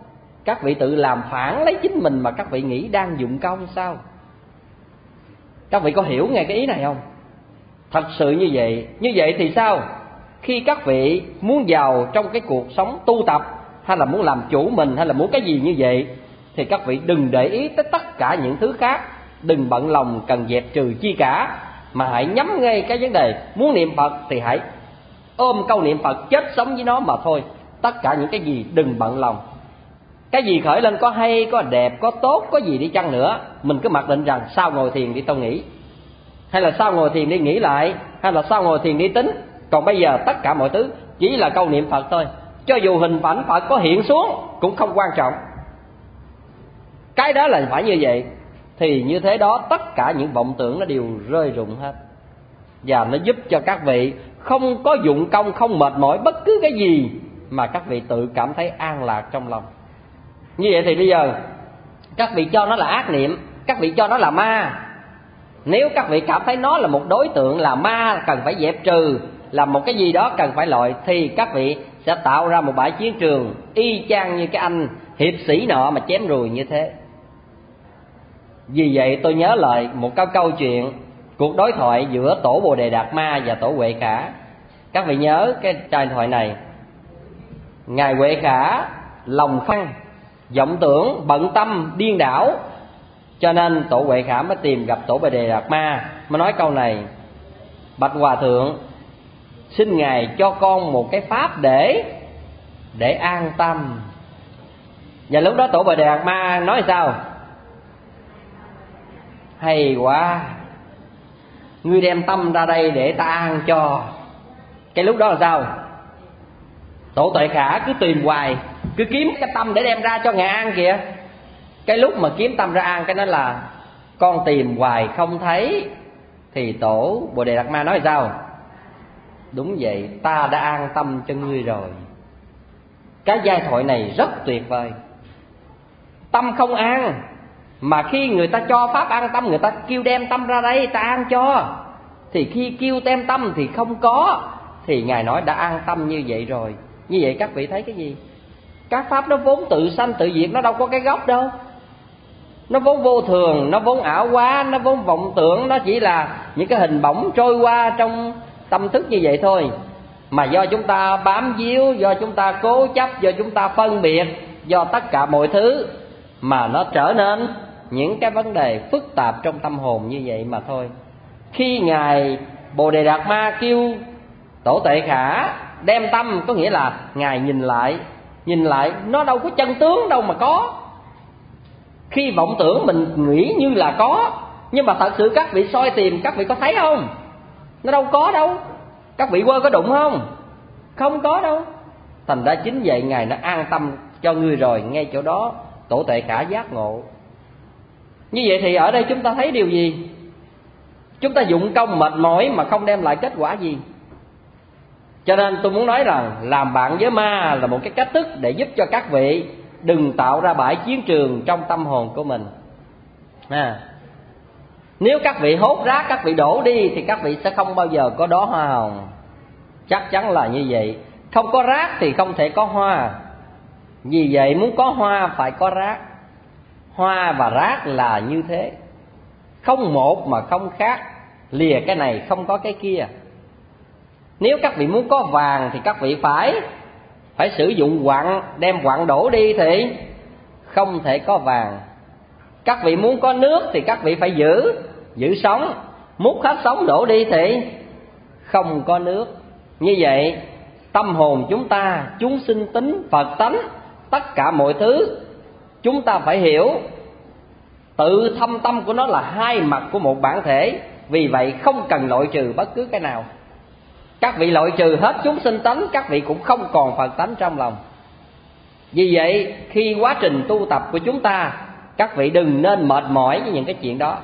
Các vị tự làm phản lấy chính mình mà các vị nghĩ đang dụng công sao? Các vị có hiểu nghe cái ý này không? Thật sự như vậy. Như vậy thì sao? Khi các vị muốn vào trong cái cuộc sống tu tập, hay là muốn làm chủ mình, hay là muốn cái gì như vậy, thì các vị đừng để ý tới tất cả những thứ khác. Đừng bận lòng cần dẹp trừ chi cả, mà hãy nhắm ngay cái vấn đề muốn niệm Phật thì hãy ôm câu niệm Phật, chết sống với nó mà thôi. Tất cả những cái gì đừng bận lòng. Cái gì khởi lên có hay, có đẹp, có tốt, có gì đi chăng nữa, mình cứ mặc định rằng sau ngồi thiền đi tao nghĩ, hay là sau ngồi thiền đi nghĩ lại, hay là sau ngồi thiền đi tính. Còn bây giờ tất cả mọi thứ chỉ là câu niệm Phật thôi. Cho dù hình ảnh Phật có hiện xuống cũng không quan trọng. Cái đó là phải như vậy. Thì như thế đó tất cả những vọng tưởng nó đều rơi rụng hết. Và nó giúp cho các vị không có dụng công, không mệt mỏi bất cứ cái gì, mà các vị tự cảm thấy an lạc trong lòng. Như vậy thì bây giờ các vị cho nó là ác niệm, các vị cho nó là ma. Nếu các vị cảm thấy nó là một đối tượng là ma, cần phải dẹp trừ, là một cái gì đó cần phải loại, thì các vị sẽ tạo ra một bãi chiến trường y chang như cái anh hiệp sĩ nọ mà chém ruồi như thế. Vì vậy tôi nhớ lại một câu câu chuyện, cuộc đối thoại giữa tổ Bồ Đề Đạt Ma và tổ Huệ Khả. Các vị nhớ cái trai thoại này. Ngài Huệ Khả lòng khăn, vọng tưởng, bận tâm, điên đảo, cho nên tổ Huệ Khả mới tìm gặp tổ Bồ Đề Đạt Ma, mới nói câu này: bạch hòa thượng, xin ngài cho con một cái pháp để để an tâm. Và lúc đó tổ Bồ Đề Đạt Ma nói sao? Hay quá, ngươi đem tâm ra đây để ta an cho. Cái lúc đó là sao? Tổ Tuệ Khả cứ tìm hoài, cứ kiếm cái tâm để đem ra cho ngài an kìa. Cái lúc mà kiếm tâm ra an, cái đó là con tìm hoài không thấy. Thì tổ Bồ Đề Đạt Ma nói sao? Đúng vậy, ta đã an tâm cho ngươi rồi. Cái giai thoại này rất tuyệt vời. Tâm không an, mà khi người ta cho pháp an tâm, người ta kêu đem tâm ra đây ta an cho. Thì khi kêu đem tâm thì không có, thì ngài nói đã an tâm như vậy rồi. Như vậy các vị thấy cái gì? Các pháp nó vốn tự sanh tự diệt, nó đâu có cái gốc đâu. Nó vốn vô thường, nó vốn ảo quá, nó vốn vọng tưởng, nó chỉ là những cái hình bóng trôi qua trong tâm thức như vậy thôi. Mà do chúng ta bám víu, do chúng ta cố chấp, do chúng ta phân biệt, do tất cả mọi thứ mà nó trở nên những cái vấn đề phức tạp trong tâm hồn như vậy mà thôi. Khi ngài Bồ Đề Đạt Ma kêu tổ Tuệ Khả đem tâm, có nghĩa là ngài nhìn lại, nhìn lại nó đâu có chân tướng đâu mà có. Khi vọng tưởng mình nghĩ như là có, nhưng mà thật sự các vị soi tìm, các vị có thấy không? Nó đâu có đâu. Các vị quơ có đụng không? Không có đâu. Thành ra chính vậy ngài nó an tâm cho ngươi rồi. Ngay chỗ đó tổ Tuệ Khả giác ngộ. Như vậy thì ở đây chúng ta thấy điều gì? Chúng ta dụng công mệt mỏi mà không đem lại kết quả gì. Cho nên tôi muốn nói rằng làm bạn với ma là một cái cách thức để giúp cho các vị đừng tạo ra bãi chiến trường trong tâm hồn của mình. à, Nếu các vị hốt rác, các vị đổ đi, thì các vị sẽ không bao giờ có đóa hoa hồng. Chắc chắn là như vậy. Không có rác thì không thể có hoa. Vì vậy muốn có hoa phải có rác. Hoa và rác là như thế, không một mà không khác. Lìa cái này không có cái kia. Nếu các vị muốn có vàng thì các vị phải Phải sử dụng quặng, đem quặng đổ đi thì không thể có vàng. Các vị muốn có nước thì các vị phải giữ Giữ sống, múc hết sống đổ đi thì không có nước. Như vậy tâm hồn chúng ta, chúng sinh tính, Phật tánh, tất cả mọi thứ chúng ta phải hiểu tự thâm tâm của nó là hai mặt của một bản thể. Vì vậy không cần loại trừ bất cứ cái nào. Các vị loại trừ hết chúng sinh tánh, các vị cũng không còn Phật tánh trong lòng. Vì vậy khi quá trình tu tập của chúng ta, các vị đừng nên mệt mỏi với những cái chuyện đó.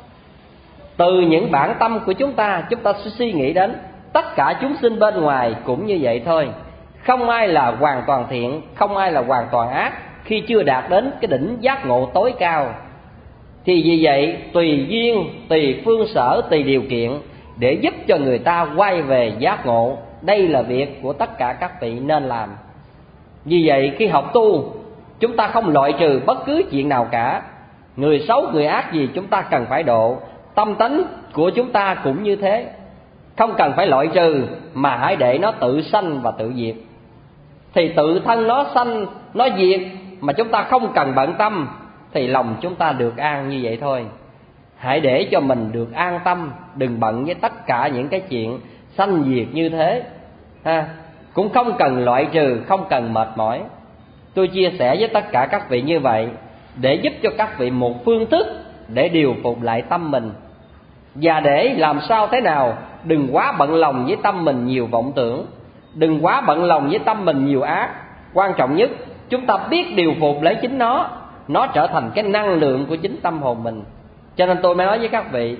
Từ những bản tâm của chúng ta, chúng ta sẽ suy nghĩ đến tất cả chúng sinh bên ngoài cũng như vậy thôi. Không ai là hoàn toàn thiện, không ai là hoàn toàn ác khi chưa đạt đến cái đỉnh giác ngộ tối cao. Thì vì vậy tùy duyên, tùy phương sở, tùy điều kiện để giúp cho người ta quay về giác ngộ. Đây là việc của tất cả các vị nên làm. Vì vậy khi học tu, Chúng ta không loại trừ bất cứ chuyện nào cả. Người xấu, người ác gì chúng ta cần phải độ. Tâm tánh của chúng ta cũng như thế, không cần phải loại trừ, mà hãy để nó tự sanh và tự diệt. Thì tự thân nó sanh, nó diệt, mà chúng ta không cần bận tâm, thì lòng chúng ta được an như vậy thôi. Hãy để cho mình được an tâm, đừng bận với tất cả những cái chuyện sanh diệt như thế ha. Cũng không cần loại trừ, không cần mệt mỏi. Tôi chia sẻ với tất cả các vị như vậy để giúp cho các vị một phương thức để điều phục lại tâm mình. Và để làm sao thế nào đừng quá bận lòng với tâm mình nhiều vọng tưởng, đừng quá bận lòng với tâm mình nhiều ác. Quan trọng nhất, chúng ta biết điều phục lấy chính nó, nó trở thành cái năng lượng của chính tâm hồn mình. Cho nên tôi mới nói với các vị,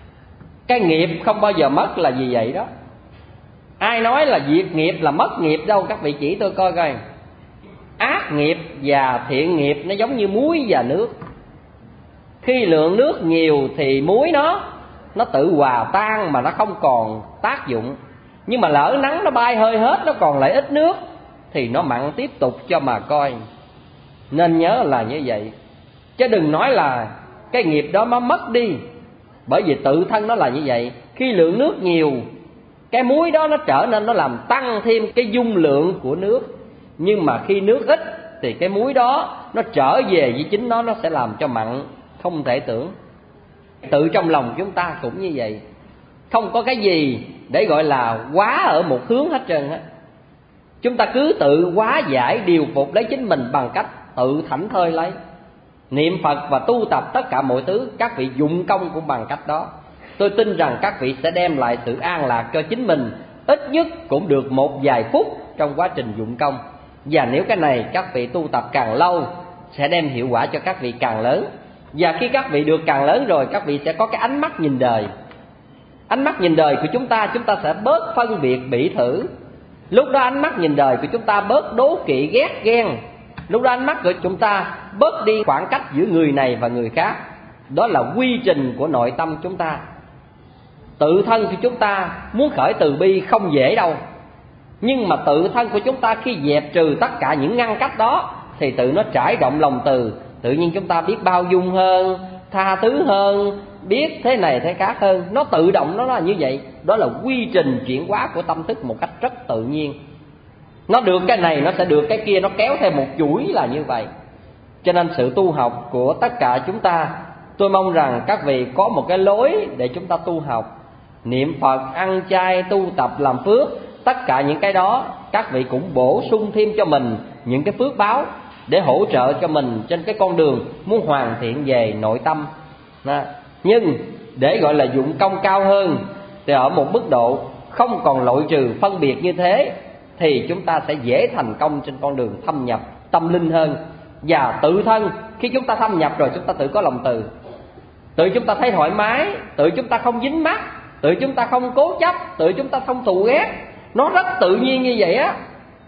cái nghiệp không bao giờ mất là vì vậy đó. Ai nói là diệt nghiệp là mất nghiệp đâu, các vị chỉ tôi coi coi. Ác nghiệp và thiện nghiệp nó giống như muối và nước. Khi lượng nước nhiều thì muối nó Nó tự hòa tan mà nó không còn tác dụng. Nhưng mà lỡ nắng nó bay hơi hết, nó còn lại ít nước, thì nó mặn tiếp tục cho mà coi. Nên nhớ là như vậy. Chứ đừng nói là cái nghiệp đó nó mất đi. Bởi vì tự thân nó là như vậy. Khi lượng nước nhiều, cái muối đó nó trở nên nó làm tăng thêm cái dung lượng của nước. Nhưng mà khi nước ít thì cái muối đó nó trở về với chính nó, nó sẽ làm cho mặn không thể tưởng. Tự trong lòng chúng ta cũng như vậy. Không có cái gì để gọi là quá ở một hướng hết trơn á. Chúng ta cứ tự hóa giải điều phục lấy chính mình bằng cách tự thảnh thơi lấy. Niệm Phật và tu tập tất cả mọi thứ, các vị dụng công cũng bằng cách đó. Tôi tin rằng các vị sẽ đem lại sự an lạc cho chính mình, ít nhất cũng được một vài phút trong quá trình dụng công. Và nếu cái này các vị tu tập càng lâu, sẽ đem hiệu quả cho các vị càng lớn. Và khi các vị được càng lớn rồi, các vị sẽ có cái ánh mắt nhìn đời. Ánh mắt nhìn đời của chúng ta, chúng ta sẽ bớt phân biệt bỉ thử. Lúc đó ánh mắt nhìn đời của chúng ta bớt đố kỵ ghét ghen. Lúc đó ánh mắt của chúng ta bớt đi khoảng cách giữa người này và người khác. Đó là quy trình của nội tâm chúng ta. Tự thân của chúng ta muốn khởi từ bi không dễ đâu. Nhưng mà tự thân của chúng ta khi dẹp trừ tất cả những ngăn cách đó, thì tự nó trải động lòng từ. Tự nhiên chúng ta biết bao dung hơn, tha thứ hơn, biết thế này thế khác hơn. Nó tự động nó là như vậy. Đó là quy trình chuyển hóa của tâm thức một cách rất tự nhiên. Nó được cái này nó sẽ được cái kia, nó kéo theo một chuỗi là như vậy. Cho nên sự tu học của tất cả chúng ta, tôi mong rằng các vị có một cái lối để chúng ta tu học. Niệm Phật, ăn chay, tu tập, làm phước, tất cả những cái đó các vị cũng bổ sung thêm cho mình những cái phước báo để hỗ trợ cho mình trên cái con đường muốn hoàn thiện về nội tâm. Nhưng để gọi là dụng công cao hơn, thì ở một mức độ không còn loại trừ phân biệt như thế, thì chúng ta sẽ dễ thành công trên con đường thâm nhập tâm linh hơn. Và tự thân khi chúng ta thâm nhập rồi, chúng ta tự có lòng từ, tự chúng ta thấy thoải mái, tự chúng ta không dính mắc, tự chúng ta không cố chấp, tự chúng ta không thù ghét. Nó rất tự nhiên như vậy á.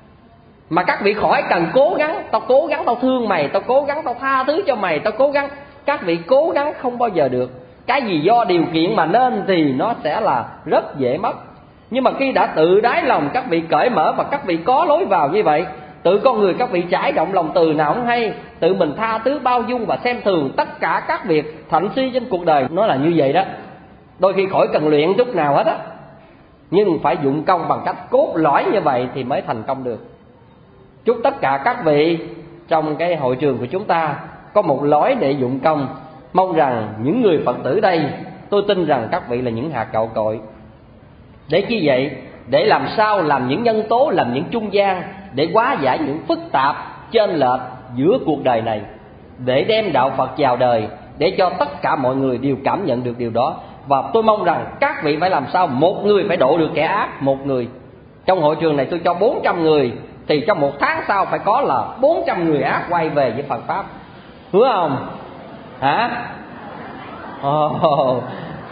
Mà các vị khỏi cần cố gắng. Tao cố gắng tao thương mày, tao cố gắng tao tha thứ cho mày, tao cố gắng. Các vị cố gắng không bao giờ được. Cái gì do điều kiện mà nên thì nó sẽ là rất dễ mất. Nhưng mà khi đã tự đáy lòng các vị cởi mở và các vị có lối vào như vậy, tự con người các vị trải động lòng từ nào không hay, tự mình tha thứ bao dung và xem thường tất cả các việc thạnh si trên cuộc đời. Nó là như vậy đó. Đôi khi khỏi cần luyện chút nào hết á, nhưng phải dụng công bằng cách cốt lõi như vậy thì mới thành công được. Chúc tất cả các vị trong cái hội trường của chúng ta có một lối để dụng công. Mong rằng những người Phật tử đây, tôi tin rằng các vị là những hạt gạo cội. Để chi vậy? Để làm sao làm những nhân tố, làm những trung gian để hóa giải những phức tạp chênh lệch giữa cuộc đời này, để đem đạo Phật vào đời, để cho tất cả mọi người đều cảm nhận được điều đó. Và tôi mong rằng các vị phải làm sao một người phải độ được kẻ ác. Một người trong hội trường này tôi cho bốn trăm người, thì trong một tháng sau phải có là bốn trăm người ác quay về với Phật Pháp. Hứa không? Hả? Oh.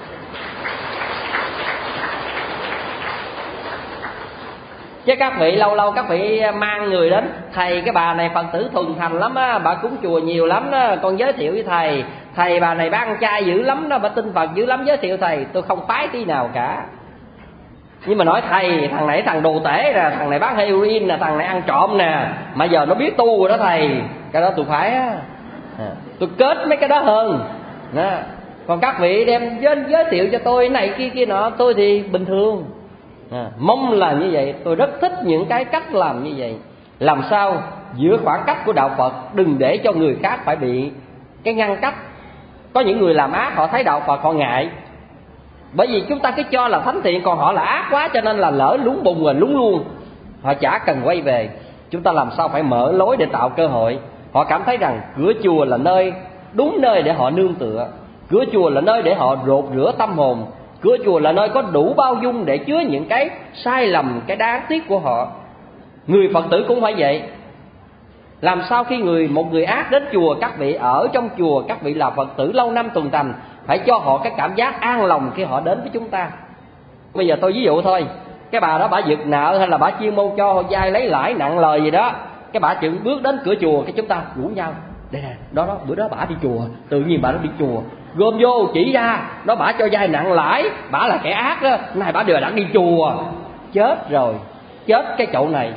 Chứ các vị lâu lâu các vị mang người đến, thầy cái bà này Phật tử thuần thành lắm á, bà cúng chùa nhiều lắm đó, con giới thiệu với thầy. Thầy bà này bà ăn chay dữ lắm đó, bà tin Phật dữ lắm, giới thiệu thầy. Tôi không phái tí nào cả. Nhưng mà nói thầy, thằng này thằng đồ tể nè, thằng này bán heroin nè, thằng này ăn trộm nè, mà giờ nó biết tu rồi đó thầy, cái đó tôi phải á, à, tôi kết mấy cái đó hơn đó. Còn các vị đem giới, giới thiệu cho tôi này kia kia nọ, tôi thì bình thường, à, mong là như vậy. Tôi rất thích những cái cách làm như vậy. Làm sao giữa khoảng cách của đạo Phật, đừng để cho người khác phải bị cái ngăn cách. Có những người làm ác, họ thấy đạo Phật họ ngại, bởi vì chúng ta cứ cho là thánh thiện, còn họ là ác quá, cho nên là lỡ lúng bùng rồi lúng luôn, họ chả cần quay về. Chúng ta làm sao phải mở lối để tạo cơ hội. Họ cảm thấy rằng cửa chùa là nơi đúng nơi để họ nương tựa, cửa chùa là nơi để họ rột rửa tâm hồn, cửa chùa là nơi có đủ bao dung để chứa những cái sai lầm, cái đáng tiếc của họ. Người Phật tử cũng phải vậy. Làm sao khi người một người ác đến chùa, các vị ở trong chùa, các vị là Phật tử lâu năm tuần thành, phải cho họ cái cảm giác an lòng khi họ đến với chúng ta. Bây giờ tôi ví dụ thôi, cái bà đó bà giật nợ hay là bà chuyên môn cho vay lấy lãi nặng lời gì đó, cái bà chừng bước đến cửa chùa, cái chúng ta rủ nhau, đây nè, đó đó, bữa đó bà đi chùa, tự nhiên bà nó đi chùa, gom vô chỉ ra, đó bà cho vay nặng lãi, bà là kẻ ác đó, này bà đều đã đi chùa. Chết rồi, chết cái chậu này.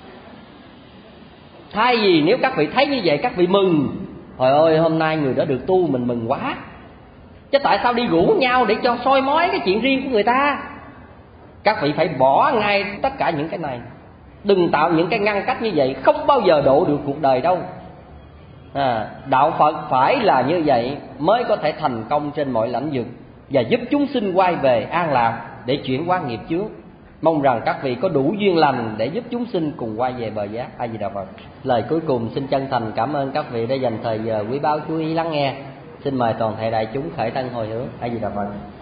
Thay vì nếu các vị thấy như vậy, các vị mừng, trời ơi hôm nay người đó được tu, mình mừng quá. Chứ tại sao đi rủ nhau để cho soi mói cái chuyện riêng của người ta? Các vị phải bỏ ngay tất cả những cái này. Đừng tạo những cái ngăn cách như vậy, không bao giờ độ được cuộc đời đâu. à, Đạo Phật phải là như vậy mới có thể thành công trên mọi lĩnh vực, và giúp chúng sinh quay về an lạc để chuyển hóa nghiệp chướng. Mong rằng các vị có đủ duyên lành để giúp chúng sinh cùng quay về bờ giác. A Di Đà Phật. Lời cuối cùng xin chân thành cảm ơn các vị đã dành thời giờ quý báu chú ý lắng nghe. Xin mời toàn thể đại chúng khởi thân hồi hướng. A Di Đà Phật.